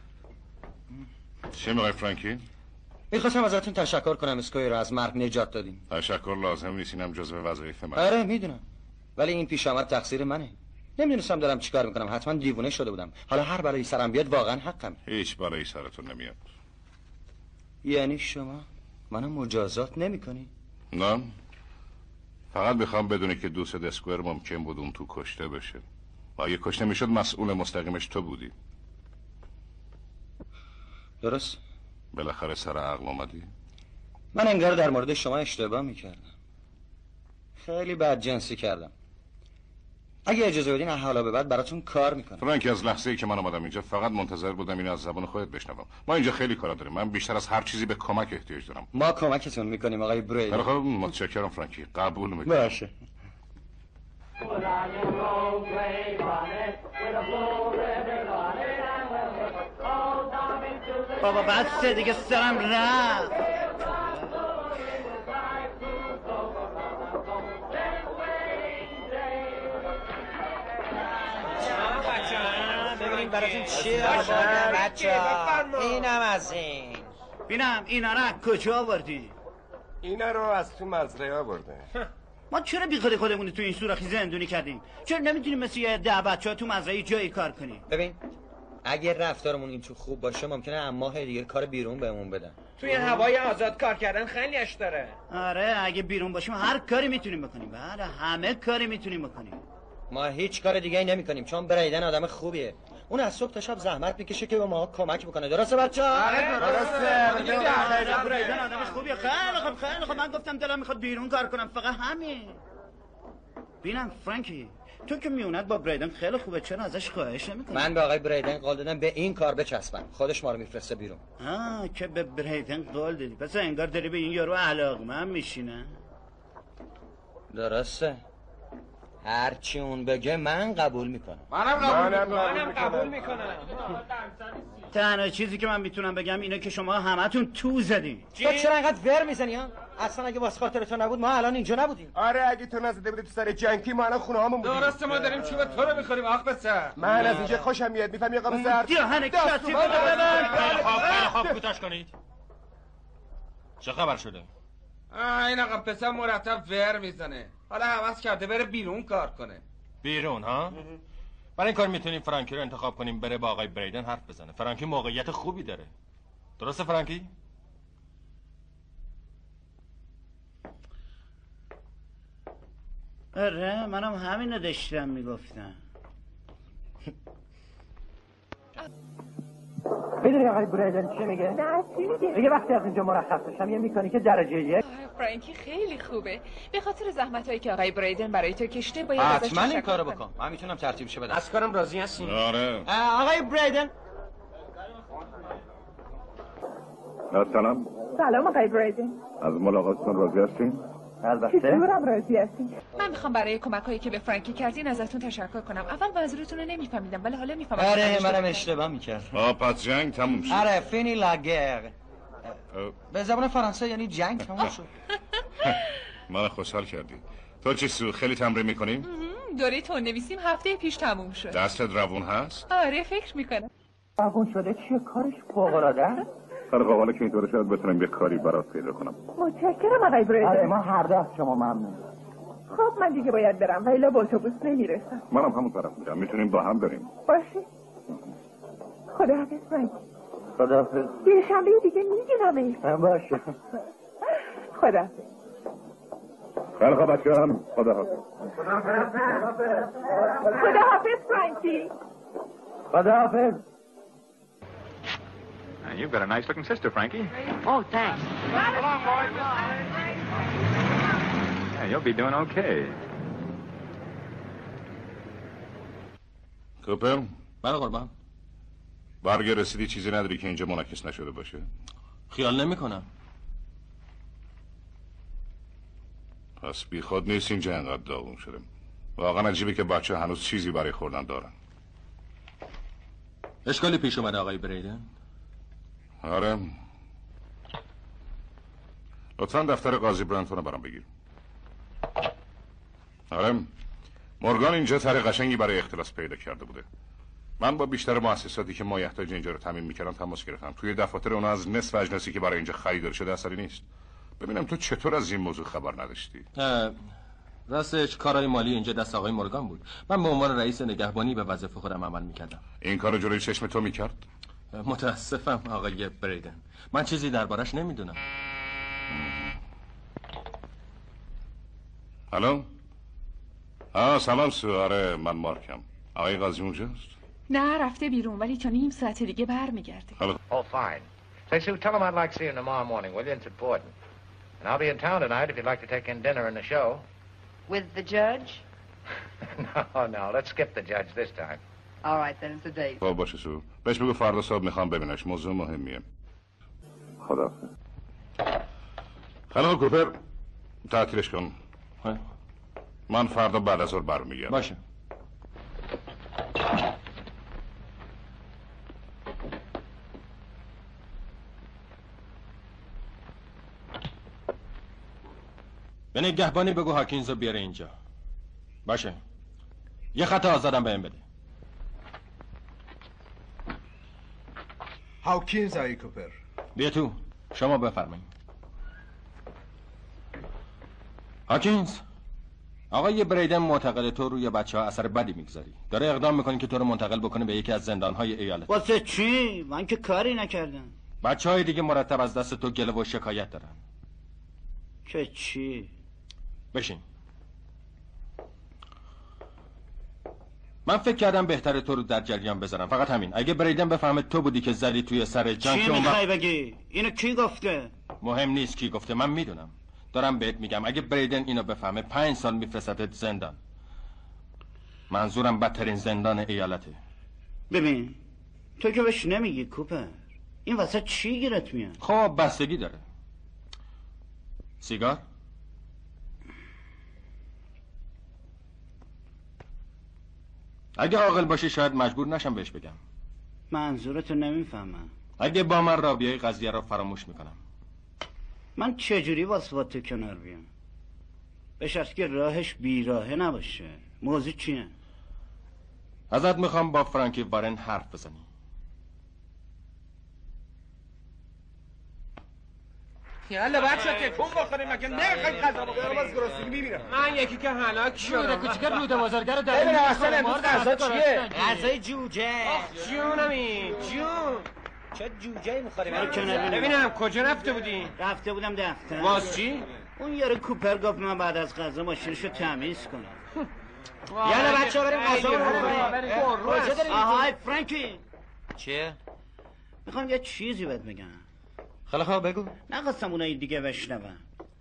چه میگوی فرانکی؟ میخواستم ازتون تشکر کنم اسکوی رو از مرگ نجات دادیم. تشکر لازم نیست، اینم جزو وظایف من. آره میدونم، ولی این پیش آمد تقصیر منه. نمیدونستم دارم چیکار میکنم. حتما دیوونه شده بودم. حالا هر بلایی سرم بیاد واقعا حقم. هیچ بلایی سرتون نمیاد. یعنی شما منو مجازات نمیکنی؟ نه، فقط میخوام بدونی که دوست اسکوئر ممکن بود اون تو کشته بشه و اگه کشته میشد مسئول مستقیمش تو بودی. درست؟ بالاخره سر عقل اومدی؟ من انگار در مورد شما اشتباه میکردم. خیلی بد جنسی کردم. اگه اجازه بدین حالا به بعد براتون کار میکنم. فرانکی، از لحظه‌ای که من اومدم اینجا فقط منتظر بودم اینو از زبان خودت بشنوم. ما اینجا خیلی کارا داریم. من بیشتر از هر چیزی به کمک احتیاج دارم. ما کمکتون میکنیم آقای بریدن. خیلی خوب، متشکرم فرانکی. قبول میکنم. باشه. بابا بس دیگه سرم رفت. ببینید براتون چی آوردم بچه‌ها. اینم از این. بینم اینا رو کجا آوردی؟ اینا رو از تو مزرعه آورده. ما چرا بی خود خودمون تو این سوراخی زندونی کردیم؟ چرا نمیتونیم مثل یه 10 بچه‌ها تو مزرعه جایی کار کنیم؟ ببین اگه رفتارمون این تو خوب باشه ممکنه اما دیگه کار بیرون بهمون بدن. توی هوای آزاد کار کردن خیلی اش داره. آره اگه بیرون باشیم هر کاری میتونیم بکنیم. بله همه کاری میتونیم بکنیم. ما هیچ کار دیگه ای نمی‌کنیم چون بریدن آدم خوبیه. اون از صبح تا شب زحمت میکشه که به ما کمک بکنه. درسته بچه‌ها؟ درسته. بریدن آدمش خوبیه. خیلی خوب. من گفتم دلم میخواد بیرون کار کنم، فقط همین. ببینم فرانکی، تو که میونت با بریدن خیلی خوبه، چرا ازش خواهش نمی‌کنی؟ من به آقای بریدن قول دادم به این کار بچسبم، خودش ما رو میفرسته بیرون. که به بریدن قول دادی، پس انگار داری به این یارو علاقه‌مند میشی نه؟ درسته. هرچی اون بگه من قبول میکنم. منم قبول میکنم. تنها چیزی که من میتونم بگم اینه که شما همتون تو زدین. تو چرا اینقدر ور میزنی ها؟ اصلا اگه واسه خاطر تو نبود ما الان اینجا نبودیم. آره اگه تو نزده بودی تو سر جنکی ما الان خونه هامون بودیم. درسته ما داریم چوب تو رو میخوریم آخ پسر. من از اینجا خوشم میاد، میفهمی آقا پسر؟ دهن کسی بده. خب کوتاش کنید. چه خبر شده؟ این آقا پسر مرتب ور میزنه. حالا حواس کرده بره بیرون کار کنه. بیرون ها؟ برای این کار میتونیم فرانکی رو انتخاب کنیم بره با آقای بریدن حرف بزنه. فرانکی موقعیت خوبی داره. درسته فرانکی؟ آره منم همینو داشتم میگفتم. میدونی آقای بریدن چی میگه؟ نه چی میگه؟ میگه وقتی از اینجا مرخص بشم یه میکانیک درجه 1. فرانکی خیلی خوبه. به خاطر زحمتایی که آقای بریدن برای تو کشته باید حتما این کارو بکن. من میتونم ترتیبش بدم. از کارم راضی هستین؟ آره. آقای بریدن. سلام. سلام آقای بریدن. از ملاقاتتون راضی هستین؟ البته. چطورم راضی هستین؟ من میخوام برای کمکایی که به فرانکی کردین ازتون تشکر کنم. اول منظورتون رو نمیفهمیدم ولی حالا میفهمم. آره منم اشتباه میکردم. پس جنگ تموم شد. آره فینی لاگر. به زبان فرانسه یعنی جنگ تموم شد. من خوشحال کردی. تو چی سو خیلی تمرین میکنیم؟ دوریتون نویسیم هفته پیش تموم شد. دستت روون هست؟ آره فکر میکنم. روون شده چیه کارش فوق‌العاده است؟ خیلی قابله که اینطور شاید بتونم یه کاری برات پیدا کنم. متشکرم آقای بریدن. آره ما هر دو از شما ممنون. خب من دیگه باید برم و الا با اتوبوس نمیرسم. منم همون طرف میرم، میتونیم با هم بریم. باشه. خداحافظ فرانکی. خداحافظ. یه شنبه دیگه میگیرمش. باشه. خداحافظ. خیلی خوب بچه‌ام، خداحافظ. خداحافظ فرانکی. خداحافظ. You've got a nice looking sister, Frankie. Oh, thanks. Yeah, you'll be doing okay. کوپر؟ بله قربان. برگ رسیدی چیزی نداری که اینجا منعکس نشده باشه؟ خیال نمی کنم. پس بی خود نیست اینجا انقدر داغون شده. واقعا عجیبه که بچه هنوز چیزی برای خوردن دارن. اشکالی پیش اومده آقای بریدن؟ آره. لطفا دفتر قاضی برانتون رو برام بگیر. آره. مورگان اینجا طرح قشنگی برای اختلاس پیدا کرده بوده. من با بیشتر مؤسساتی که مایحتاج اینجا رو تامین میکردن تماس گرفتم. توی دفاتر اونا از نصف اجناسی که برای اینجا خریدار شده اثری نیست. ببینم تو چطور از این موضوع خبر نداشتی؟ راستش کارهای مالی اینجا دست آقای مورگان بود. من به عنوان رئیس نگهبانی به وظیفه خودم عمل میکردم. این کارو جلوی چشم تو میکرد؟ متاسفم آقای بریدن. من چیزی دربارش نمیدونم. الو؟ سلام سو. آره من مارکم. آقای قاضی اونجاست؟ نه رفته بیرون ولی تا نیم ساعت دیگه برمیگرده. Oh, fine. Say, Sue, tell him I'd like to see him tomorrow morning, will you? It's important. And I'll be in town tonight if you'd like to take in dinner and the show. With the judge? No, let's skip the judge this time. All right, then it's a date. خب باشه سو. بهش بگو فردا صبح میخوام ببینش. موضوع مهمیه. خداحافظ. خانم کوپر تعطیلش کن. من فردا بعد از ظهر برمیگردم. باشه. به نگهبانی بگو هاکینز رو بیاره اینجا. باشه. یه خط آزادم بهم بده. هاکینز آقای کوپر. بیا تو. شما بفرمایید. هاکینز، آقای بریدن معتقد تو روی بچه‌ها اثر بدی میگذاری. داره اقدام میکنه که تو رو منتقل بکنه به یکی از زندان‌های ایالت. واسه چی؟ من که کاری نکردم. بچه‌های دیگه مرتب از دست تو گله و شکایت دارن. که چی؟ بشین. من فکر کردم بهتره تو رو در جریان بذارم، فقط همین. اگه بریدن بفهمه تو بودی که زدی توی سر جان. چی میخوای بگی؟ اینو کی گفته؟ مهم نیست کی گفته، من میدونم. دارم بهت میگم اگه بریدن اینو بفهمه 5 سال میفرستت زندان. منظورم بدترین زندان ایالته. ببین تو که بهش نمیگی کوپر، این واسه چی گیرت میاد؟ خب بستگی داره. سیگار؟ اگه عاقل باشی شاید مجبور نشم بهش بگم. منظورتو نمیفهمم. اگه با من را بیای قضیه رو فراموش میکنم. من چجوری واسه تو کنار بیام؟ به شرط که راهش بیراهه نباشه. موضوع چیه؟ ازت میخوام با فرانکی وارن حرف بزنی. یالا بچه تکون بخوریم مگه نمیخواید غذا بخوریم؟ باز گرسنگی میبینم. من یکی که هلاک شدم. کوچیک روده بازارگر رو در ببینم اصلا امروز غذا چیه؟ غذای جوجه. جونمی جون. چه جوجه میخوری؟ ببینم کجا رفته بودی؟ رفته بودم دفتر. باز چی؟ اون یارو کوپر گفت من بعد از غذا ماشینشو تمیز کنم. یالا بچه‌ها بریم غذا بخوریم. آهای فرانکی. چیه؟ میخوام یه چیزی بهت بگم. خیلی خوب بگو. نخواستم اونایی دیگه بشنون.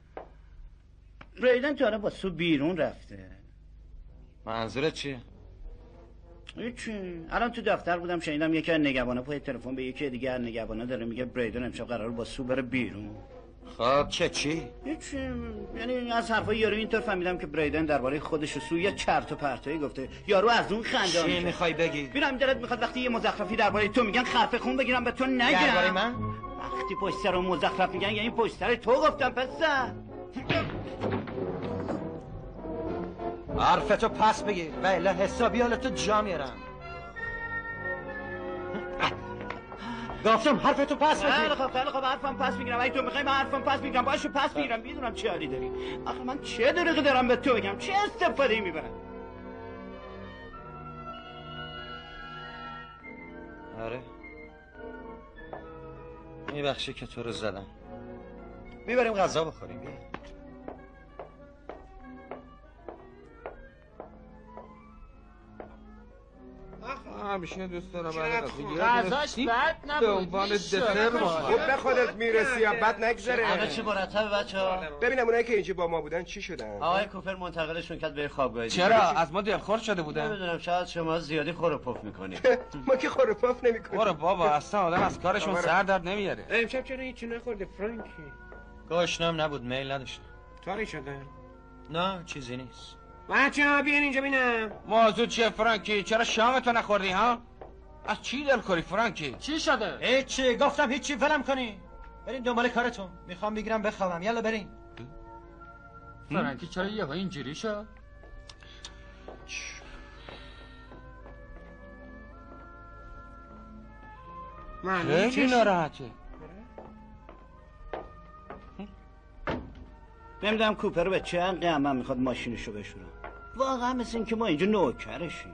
بریدن تا حالا با سو بیرون رفته. منظورت چیه؟ هیچی. الان تو دفتر بودم شنیدم یکی از نگهبانا پای تلفن به یکی دیگه از نگهبانا داره میگه بریدن امشب قراره با سو بره بیرون. خب چی؟ هیچی. یعنی از حرفای یارو اینطور فهمیدم که بریدن درباره خودش و سو یه چرت و پرتایی گفته. یارو از اون خنده چی میخوای بگی؟ ببینم دلت میخواد وقتی یه مزخرفی درباره تو میگن خرف خون بگیرم به تو نگم. درباره من؟ وقتی پشت سر اون مزخرف میگن یعنی پشت سر تو گفتم پسر. حرفتو پس بگیر و الا حسابی حالتو جا میارم. گفتم حرفتو پس بگیر. خیلی خوب حرفم پس میگیرم. اگه تو میخوای من حرفم پس میگیرم باشو پس میگیرم. میدونم چه حالی داری. آخه من چه دقیقه دارم به تو بگم؟ چه استفاده میبرم؟ آره میبخشی که تو رو زدم. میبریم غذا بخوریم. بیا. همیشه دوست دارم غذاش بد نبود. دنبال دسر باش. خوب به خودت میرسی یا بد نگذره. همه چی مرتبه بچه‌ها. ببینم اونایی که اینجا با ما بودن چی شدن. آقای کوپر منتقلشون کرد به خوابگاه. چرا؟ از ما دلخور شده بودن. نمیدونم شاید شما زیادی خور و پف میکنید. ما که خور و پف نمیکنیم. برو بابا اصلا آدم از کارشون سر درد نمیاره. امشب چرا هیچی نخورده فرانکی؟ گاشنم نبود میل نداشتم. کاری شده؟ نه چیزی نیست. بچه‌ها بیان اینجا ببینم. موضوع چیه فرانکی؟ چرا شامتو نخوردی ها؟ از چی دلخوری فرانکی؟ چی شده؟ هیچی. گفتم هیچی. ولم کنی. برین دنبال کارتون. میخوام بگیرم بخوابم. یلا برین. فرانکی چرا یهو اینجوری شد؟ خیلی ناراحته. نمیدونم کوپر به چه حقی من میخواد ماشینشو بشورم. واقعا مثل این که ما اینجا نوکرشیم.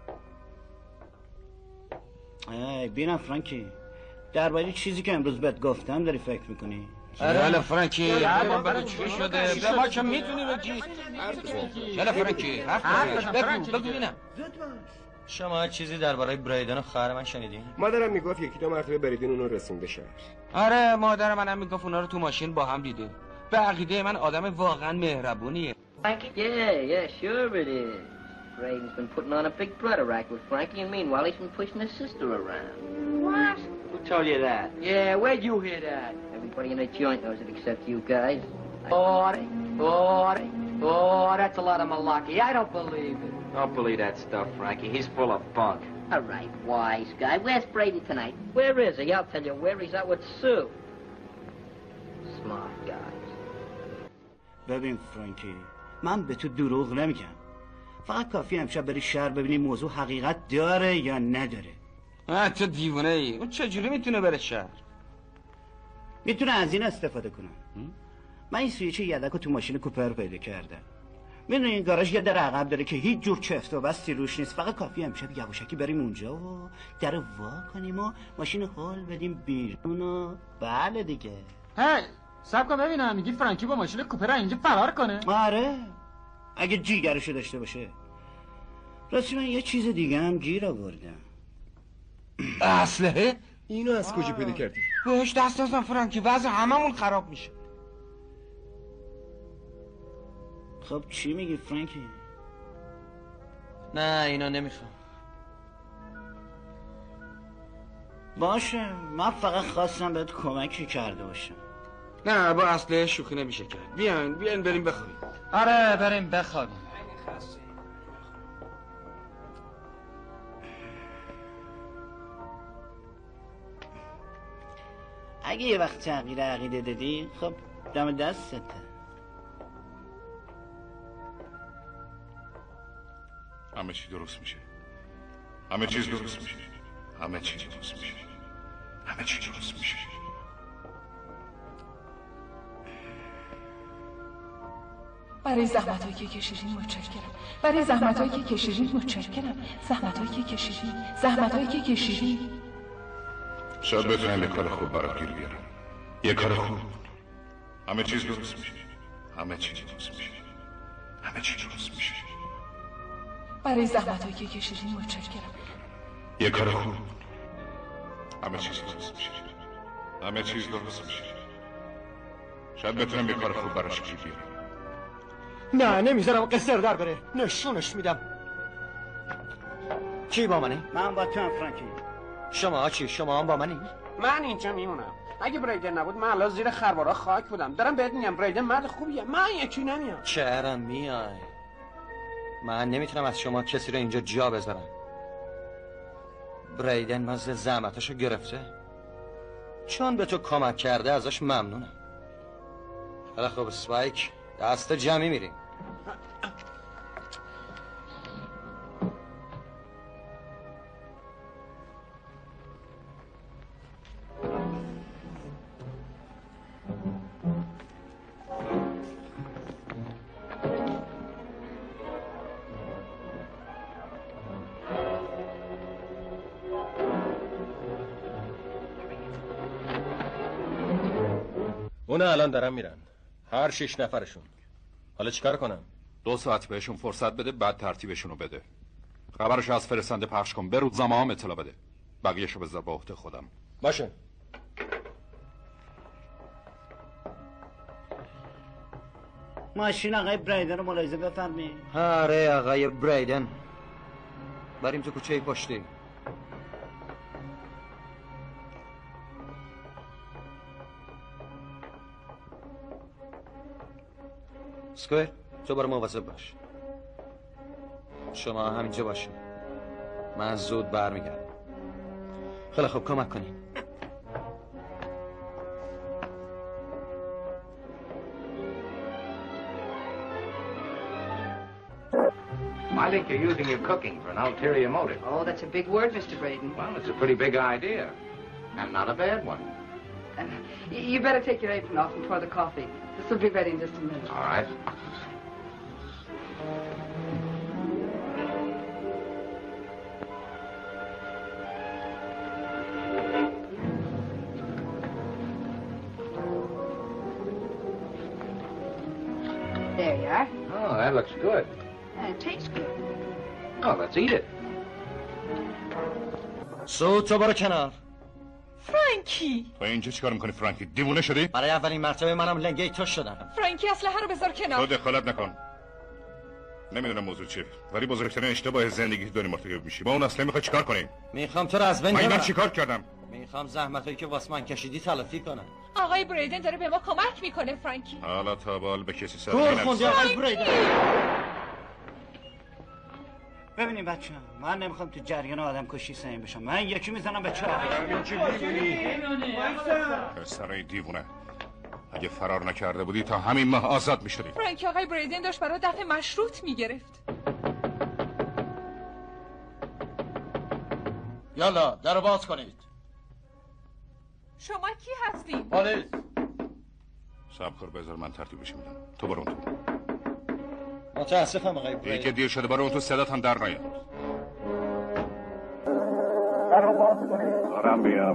ای بینم فرانکی، درباره چیزی که امروز بهت گفتم داری فکر میکنی؟ یالا فرانکی اما برای چی شده؟ به ما که میتونی بگی. یالا فرانکی حرف بگو ببینم. شما چیزی درباره بریدن و خواهر من شنیدین؟ مادرم میگفت یکی دو مرتبه بریدین اونو رسونده شهر. آره مادر منم میگفت اونا رو تو ماشین با هم دیده. به عقیده من آدم واقعا مهربونیه. Yeah, sure it is. Braden's been putting on a big brother act with Frankie, and meanwhile he's been pushing his sister around. What? Who told you that? Yeah, where'd you hear that? Everybody in the joint knows it except you guys. That's a lot of malarkey. I don't believe it. Don't believe that stuff, Frankie. He's full of bunk. All right, wise guy. Where's Braden tonight? Where is he? I'll tell you where he's at with Sue. Smart guys. ببین فرانکی، من به تو دروغ نمیگم. فقط کافی امشب بری شهر ببینی موضوع حقیقت داره یا نداره. تو دیوونه ای. اون چجوری میتونه بره شهر؟ میتونه از این استفاده کنم. من این سویچ یدک رو تو ماشین کوپر پیدا کردم. میدونی این گاراژ یه در عقب داره که هیچ جور چفت و بستی روش نیست. فقط کافی امشب یواشکی بریم اونجا و در وا کنیم و ماشین هول بدیم بیرون و بله دیگه. هی صبر کن ببینم. میگی فرانکی با ماشین کوپر اینجا فرار کنه؟ آره اگه جیگرشو داشته باشه. راستی من یه چیز دیگه هم گیر آوردم. اسلحه؟ اینو از کجا پیدا کردی؟ بهش دست نزن فرانکی، وضع هممون خراب میشه. خب چی میگی فرانکی؟ نه اینا نمیخوام. باشه، من فقط خواستم بهت کمکی کرده باشم. نه با اسلحه شوخی نمیشه کرد. بیاین بریم بخوابیم. آره بریم بخوابیم. اگه یه وقت تغییر عقیده دادی خب دم دستته. همه چی درست میشه. همه چیز درست میشه. همه چی درست میشه. همه چی درست میشه. برای زحمتایی که کشیدین متشکرم. برای زحمتایی که کشیدین متشکرم. زحمتایی که کشیدین. زحمتایی که کشیدین. شاید بتونم یه کار خوب برات گیر بیارم. یه کار خوب. همه چیز درست میشه. همه چیز درست میشه. همه چی درست میشه. برای زحمتایی که کشیدین متشکرم. یه کار خوب. همه چیز درست میشه. همه چیز درست میشه. شاید بتونم یه کار خوب براش گیر بیارم. نه نمیذارم قصر در بره. نشونش میدم. کی با منه؟ من با تو هم فرانکی. شما چی؟ شما هم با منی؟ من اینجا میمونم. اگه بریدن نبود من الان زیر خروارا خاک بودم. دارم بهت میگم بریدن مرد خوبیه. من یکی نمیام. چرا میای؟ من نمیتونم از شما کسی رو اینجا جا بذارم. بریدن مزد زحمتاشو گرفته، چون به تو کمک کرده ازش ممنونم. خیلی خوب اسپایک، دست جمعی میریم. اونا الان دارن میرن، هر 6 نفرشون. حالا چیکار کنم؟ 2 ساعت بهشون فرصت بده، بعد ترتیبشونو بده. خبرش از فرستنده پخش کن، به روزنامه هم اطلاع بده. بقیه‌شو بذار به عهده خودم. باشه. ماشین آقای برایدن رو ملاحظه بفرمایید. آره آقای برایدن، بریم تو کوچه پشتی. اسکویر تو برو مواظب باش. شما همینجا باشین، من زود برمیگردم. خیلی خوب کمک کنین. I think you're using your cooking for an ulterior motive. Oh, that's a big word, Mr. Braden. Well, it's a pretty big idea, and not a bad one. You better take your apron off and pour the coffee. This will be ready in just a minute. All right. There you are. Oh, that looks good. And it tastes good. Oh, let's eat it. سو تو برو کنار. فرانکی تو اینجا چیکار میکنی فرانکی؟ دیوونه شدی؟ برای اولین مرتبه منم لنگه تو شدم. فرانکی اسلحه رو بذار کنار. تو دخالت نکن. نمیدونم موضوع چیه، ولی بزرگترین اشتباه زندگی داری مرتکب میشی. با اون اصلا میخوای چیکار کنی؟ میخوام تو رو از بین من ببرم. چیکار کردم؟ میخوام زحمتایی که واسه من کشیدی تلافی کنم. آقای بریدن داره به ما کمک میکنه فرانکی. حالا تا بال به کسی سر گل خوندی آقای بریدن. ببینیم بچه من نمیخوام تو جریان آدم کشی سعیم بشم. من یکی میزنم به چرا. پسرای دیوونه، اگه فرار نکرده بودی تا همین ماه آزاد میشدی. فرانکی آقای بریدن داشت برای دفع مشروط میگرفت. یالا در باز کنید. شما کی هستین؟ پلیس. صبر کن بذار من ترتیبش میدم. تو برو اون تو. متاسفم آقای بریدن. دیگه دیر شده، برو اون تو، صدات هم در نیاد. دارم بیام.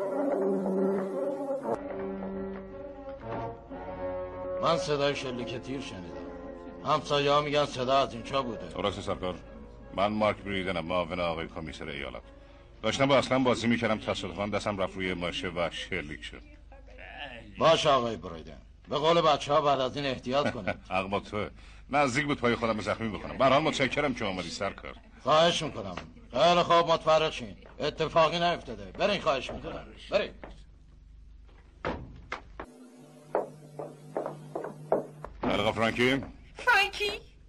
من صدای شلیک تیر شنیدم. همسایه‌ها میگن صدا از اینجا بوده. درسته سرکار. من مارک بریدنم، معاون آقای کمیسر ایالت. داشتم با اصلا بازی میکردم، تصادفاً دستم رفت روی ماشه و شلیک شد. باشه آقای بریدن، به قول بچه ها بعد از این احتیاط کنید. حق با توه. نزدیک بود پای خودم زخمی بکنم. به هر حال متشکرم که اومدی سرکار. خواهش میکنم. خیلی خوب، متفرق شین. اتفاقی نیفتاده. برین، خواهش میکنم. برین. آقا فرانکی؟ فرانکی؟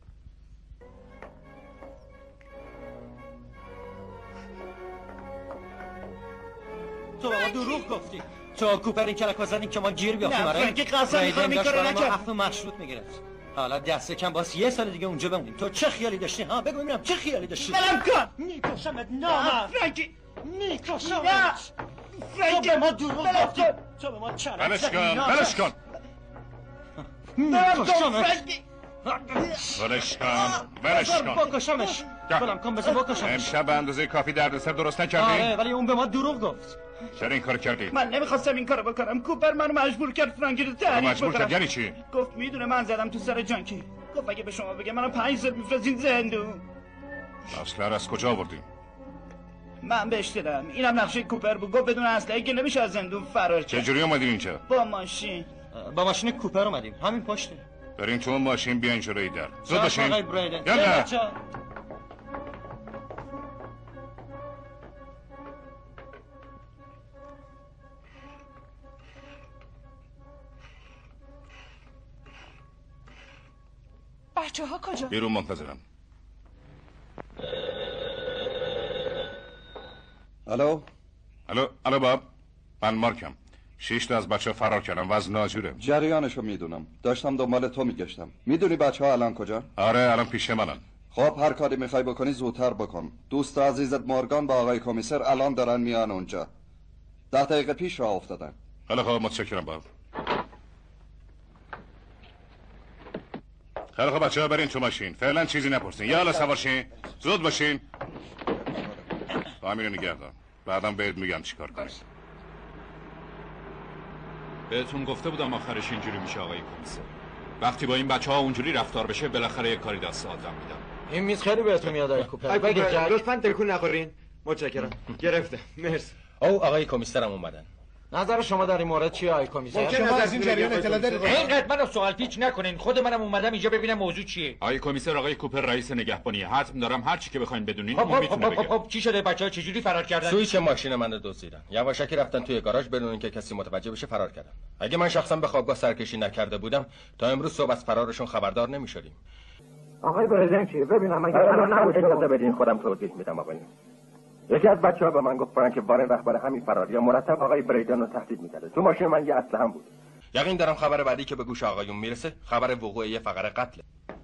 تو بابا دروغ گفتی. تو کوپر این کلک زدین که ما گیر بیافتیم. نه فرانکی قسم میخورم این کارو نکرد. عفو مشروط میگرفت. حالا دست کم باز یه سال دیگه اونجا بمونیم. تو چه خیالی داشتی؟ ها بگو ببینم چه خیالی داشتی؟ ولم کن. میکشمت نامرد. فرانکی میکشمت. تو به ما دروغ گفتی. تو به ما چرا؟ بلش کن، بلش کن. بلش کن، بلش کن. بکشمش. بلم کن بذار بکشمش. امشب به اندازه کافی دردسر درست نکردی؟ آره ولی اون به ما دروغ گفت. چرا این کار کردی؟ من نمیخواستم این کارو بکنم. کوپر منو مجبور کرد فرانکی رو تحریک مجبور بکنم. کرد یعنی چی؟ گفت میدونه من زدم تو سر جانکی. گفت اگه به شما بگه منو 5 سال میفرستین زندون. اسلحه از کجا آوردی؟ من بهش دادم. اینم نقشه کوپر بود. گفت بدون اسلحه که نمیشه از زندون فرار کرد. چجوری اومدین اینجا؟ با ماشین. با ماشین کوپر اومدیم. همین پشته. برین تو ماشین بیاین جلوی در. زود باشین. یلا. بچه ها کجا؟ بیرون منتظرم. الو باب، من مارکم. 6 تا از بچه ها فرار کردم و از ناجوره. جریانشو میدونم، داشتم دنبال تو میگشتم. میدونی بچه ها الان کجا؟ آره الان پیش منن. خب هر کاری میخوای بکنی زودتر بکن. دوست عزیزت مورگان با آقای کمیسر الان دارن میان اونجا. 10 دقیقه پیش راه افتادن. خیلی خوب متشکرم باب. خیلی خوب بچه ها برین تو ماشین. فعلا چیزی نپرسین. یالا سوار شین. زود باشین. تو همین رو نگردم. بعدم بهت میگم چیکار کنی. بهتون گفته بودم آخرش اینجوری میشه آقای کمیسر. وقتی با این بچه‌ها اونجوری رفتار بشه بالاخره یه کاری دست آدم میدم. این میز خیلی بهتون میاد آقای کوپر. لطفاً تکون نخورین. متشکرم. گرفته. مرسی. آقای کمیسرم اومدن. نظر شما در این مورد چیه آقای کمیسر؟ ممکنه از این جریان اطلاع دارید؟ اینقدر منو سوال پیچ نکنین. خود منم اومدم اینجا ببینم موضوع چیه. آقای کمیسر آقای کوپر رئیس نگهبانیه. حتم دارم هر چی که بخواید بدونین اون میتونه بگه. خب چی شده بچه‌ها چجوری فرار کردن؟ سوئیچ ماشین من رو دزدیدن. یواشکی رفتن توی گاراژ بدون اینکه کسی متوجه بشه فرار کردن. اگه من شخصا به خوابگاه سرکشی نکرده بودم تا امروز صبح از فرارشون خبردار نمی‌شدیم. آقای پرزیدنت چی؟ ببینم اگه الان نبود اجازه بدین خودم توضیح میدم آقای. یکی از بچه‌ها به من گفت فرانک وارن رهبر همین فراری مرتب آقای بریدن رو تهدید می‌کرد. تو ماشین من یه اسلحه هم بود. یقین دارم خبر بعدی که به گوش آقایون میرسه خبر وقوع یه فقره قتله.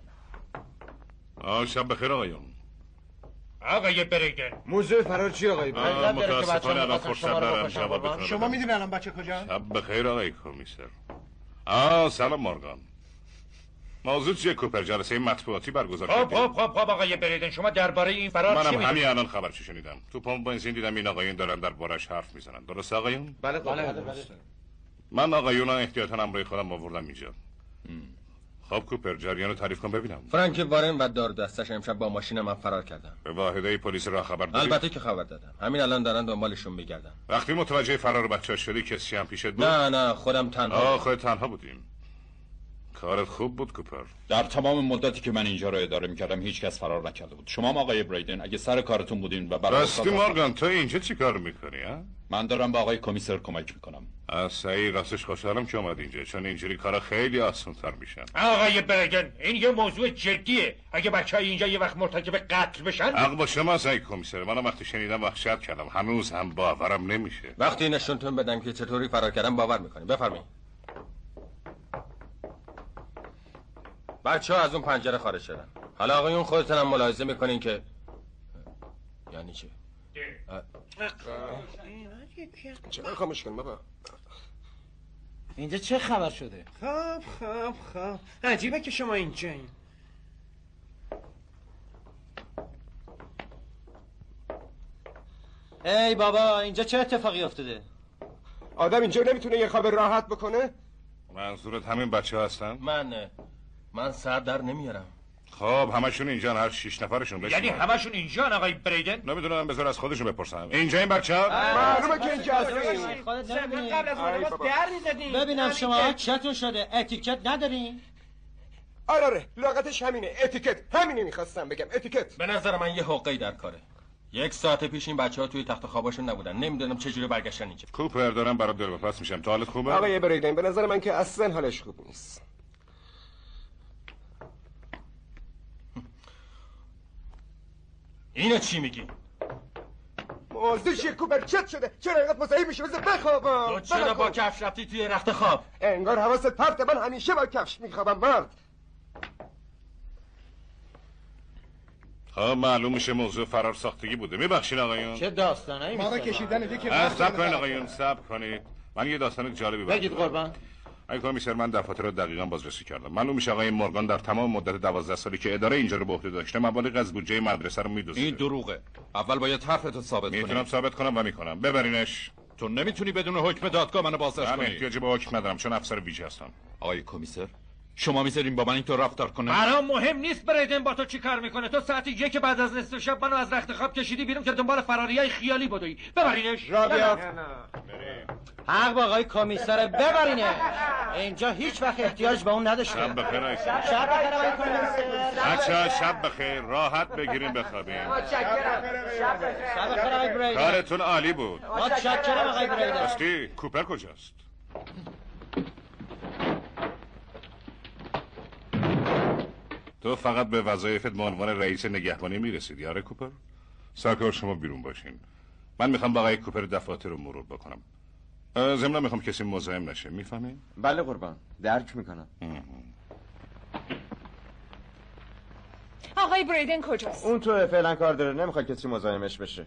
شب بخیر آقایون. آقای بریدن موضوع فرار چی آقای بریدن؟ متاسفانه الان فرصت ندارم جواب بتونم. شما میدونی الان بچه کجا؟ شب بخیر آقای کمیسر. سلام مورگان. موضوع چیه کوپر؟ جلسه مطبوعاتی برگزار کردیم. خب آقای بریدن شما درباره این فرار چی منم همین الان خبرچی شنیدم. تو پمپ بنزین دیدم این آقایون دارن دربارش حرف میزنن. درست آقایون؟ بله. من آقایون احتیاطاً همراه خودم آوردم اینجا. خب کوپر جریانو تعریف کن ببینم. فرانک وارن و دار دستش امشب با ماشین من فرار کردن. به واحده پلیس را خبر دادی؟ البته که خبر دادم. همین الان دارن دنبالشون میگردن. وقتی متوجه فرار بچه‌ها شدی کسی هم پیشت بود؟ نه خودم تنها. خودت تنها بودیم. کارت خوب بود کوپر. در تمام مدتی که من اینجا رو اداره میکردم هیچ کس فرار نکرده بود. شما آقای بریدن اگه سر کارتون بودین و برای راستی مورگان تو اینجا چی کار میکنی ها؟ من دارم به آقای کمیسر کمک میکنم. صحیح، راستش خوشحالم که اومد اینجا چون اینجوری کارا خیلی آسان‌تر میشن. آقای بریدن این یه موضوع جدیه. اگه بچه‌ها اینجا یه وقت مرتکب قتل بشن حق با شما آقای کمیسر. منم وقتی شنیدم وحشت کردم. هنوز هم باورم نمیشه. وقتی نشونتون بدم که چطوری فرار کردم باور میکنیم. بفرمایید. بچه‌ها از اون پنجره خارج شدن. حالا آقایون خودتون هم ملاحظه میکنین که یعنی چی؟ چرا خاموش کن بابا؟ اینجا چه خبر شده؟ خب عجیبه که شما اینجایین. ای بابا اینجا چه اتفاقی افتاده؟ آدم اینجا نمیتونه یه خواب راحت بکنه؟ منظورت همین بچه‌ها هستن؟ من سر در نمیارم. خب همشون اینجان، هر 6 نفرشون بشین. یعنی همشون اینجان آقای بریدن؟ نمیدونم، بذار از خودشون بپرسم. اینجا این بچه‌ها؟ معلومه که اینجا هستیم. خودت نمی‌بینی؟ قبل از اون در می‌زدیم. ببینم شما چتون شده؟ اتیکت ندارین؟ آره لاغتش همینه، اتیکت. همینه می‌خواستم بگم، اتیکت. به نظر من یه حقه‌ای در کاره. 1 ساعت پیش این بچه‌ها توی تخت خوابشون نبودن. نمیدونم چجوری برگشتن اینجا. کوپر دارم برات دور پس میشم. تو حالت خوبه؟ آقای بریدن به نظر من که اصلا حالش خوب نیست. اینو چی میگی؟ موضوع چیه کوپر؟ چت شده؟ چرا اینقدر مزاحم میشه؟ بذار بخوابم. تو چرا با کفش رفتی توی رخت خواب؟ انگار حواست پرته. من همیشه با کفش میخوابم مرد. معلوم میشه موضوع فرار ساختگی بوده. میبخشین آقایون. چه داستانایی ما رو کشیدن دیگه. صبر کنید آقایون، صبر کنید. من یه داستان جالبی بگید قربان. آقای کمیسر، من دفاتر رو دقیقاً بازرسی کردم. معلوم میشه آقای مورگان در تمام مدت 12 سالی که اداره اینجا رو به عهده داشته مبالغ از بودجه مدرسه رو میدوزیده. این دروغه. اول باید حرفتو ثابت کنی. میتونم ثابت کنم و میکنم. ببرینش. تو نمیتونی بدون حکم دادگاه منو بازداشت کنی. من احتیاجی به حکم ندارم چون افسر ویژه هستم. آقای کمیسر، شما میذارین با من اینطور رفتار کنه؟ برام مهم نیست بریدن با تو چی کار میکنه. تو ساعت 1 بعد از نصف شب منو از رخت خواب کشیدی بیرون که دنبال فراریای خیالی بدوی. ببرینش. حق با آقای کمیسر، ببرینش. اینجا هیچ وقت احتیاج به اون نداشته. شب بخیر. شب بخیر آقای کمیسر. بچه‌ها شب بخیر. راحت بگیریم بخوابیم. متشکرم. شب بخیر آقای بریدن. کارتون عالی بود. متشکرم آقای بریدن. راستی کوپر کجاست؟ تو فقط به وظایفت به عنوان رئیس نگهبانی میرسیدی آره کوپر؟ سرکار شما بیرون باشین. من میخوام با آقای کوپر دفاتر رو مرور بکنم. ضمن میخوام کسی مزاحم نشه. میفهمی؟ بله قربان، درک میکنم. آقای بریدن کجاست؟ اون تو فعلا کار داره، نمیخواد کسی مزاحمش بشه.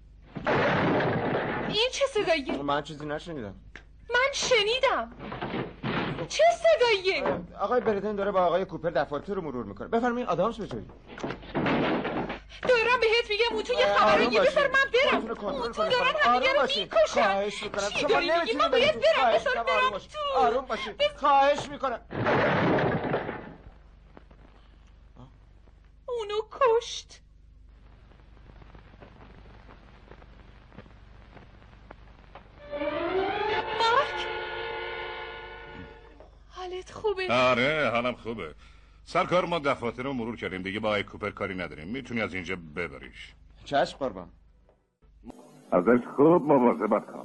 این چه صداییه؟ من چیزی نشنیدم. من شنیدم. چه صداییه؟ آقای بریدن داره با آقای کوپر دفاتر رو مرور میکنه. بفرمایید آدامس بجایی. دارم بهت میگم اون تو یه خبرگی بفر من برم. اون تو دارن همدیگه رو میکشن. خواهش میکنم چی داری میگی؟ من باید برم. بسار برم تو. آروم باشید. خواهش میکنم. اونو کشت. مارک حالت خوبه؟ آره حالم خوبه. سرکار ما دفاتر رو مرور کردیم دیگه با آقای کوپر کاری نداریم. میتونی از اینجا ببریش. چشم قربان. ازش خوب مواظبت کن.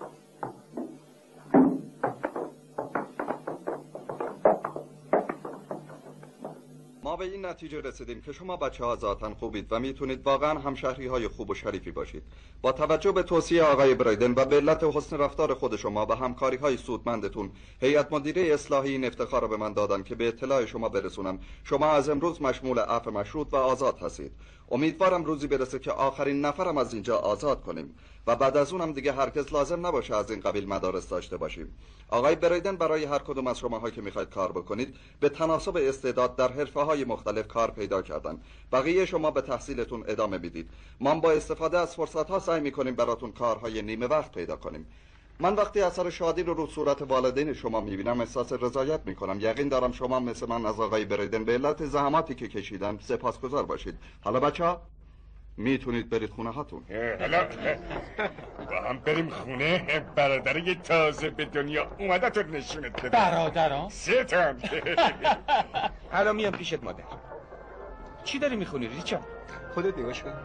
ما به این نتیجه رسیدیم که شما بچه‌ها ذاتاً خوبید و میتونید واقعاً همشهری‌های خوب و شریفی باشید. با توجه به توصیه آقای بریدن و به علت حسن رفتار خود شما و همکاری‌های سودمندتون، هیئت مدیره اصلاحی این افتخار را به من دادن که به اطلاع شما برسونم. شما از امروز مشمول عفو مشروط و آزاد هستید. امیدوارم روزی برسه که آخرین نفرم از اینجا آزاد کنیم و بعد از اونم دیگه هرگز لازم نباشه از این قبیل مدارس داشته باشیم. آقای بریدن برای هر کدوم از شماها که میخواید کار بکنید به تناسب استعداد در حرفه‌های مختلف کار پیدا کردن. بقیه شما به تحصیلتون ادامه میدید. ما با استفاده از فرصت‌ها سعی میکنیم براتون کارهای نیمه وقت پیدا کنیم. من وقتی اثر شادی رو صورت والدین شما میبینم احساس رضایت میکنم. یقین دارم شما مثل من از آقای بریدن به علت زحماتی که کشیدن سپاسگزار باشید. حالا بچه‌ها میتونید برید خونه هاتون. حالا با هم بریم خونه. برادر یه تازه به دنیا اومده تو نشونت بده. برادران؟ 3 تا. حالا میام پیشت مادر. چی داری میخونی ریچارد؟ خودت نگاش کن.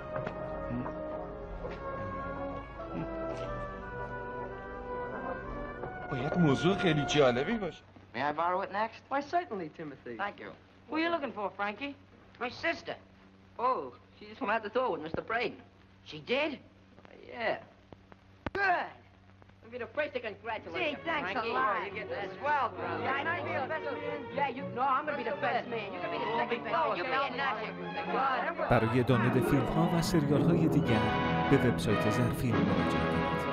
باید موضوع خیلی جالبی باشه. May I borrow it next? Why, certainly, Timothy. Thank you. Who are you looking for, Frankie? My sister. Oh, she just went out the door with Mr. Braden. She did? Yeah. Good. I'll be the first to congratulate you, thanks Frankie. a lot. You're getting that swell, brother. Yeah, I know you'll be the best man. Yeah, you. No, I'm gonna be the best man. You're gonna be the second best. You're being nothing. برای دانلود فیلم ها و سریال های دیگر به وبسایت زرفیلم مراجعه کنید.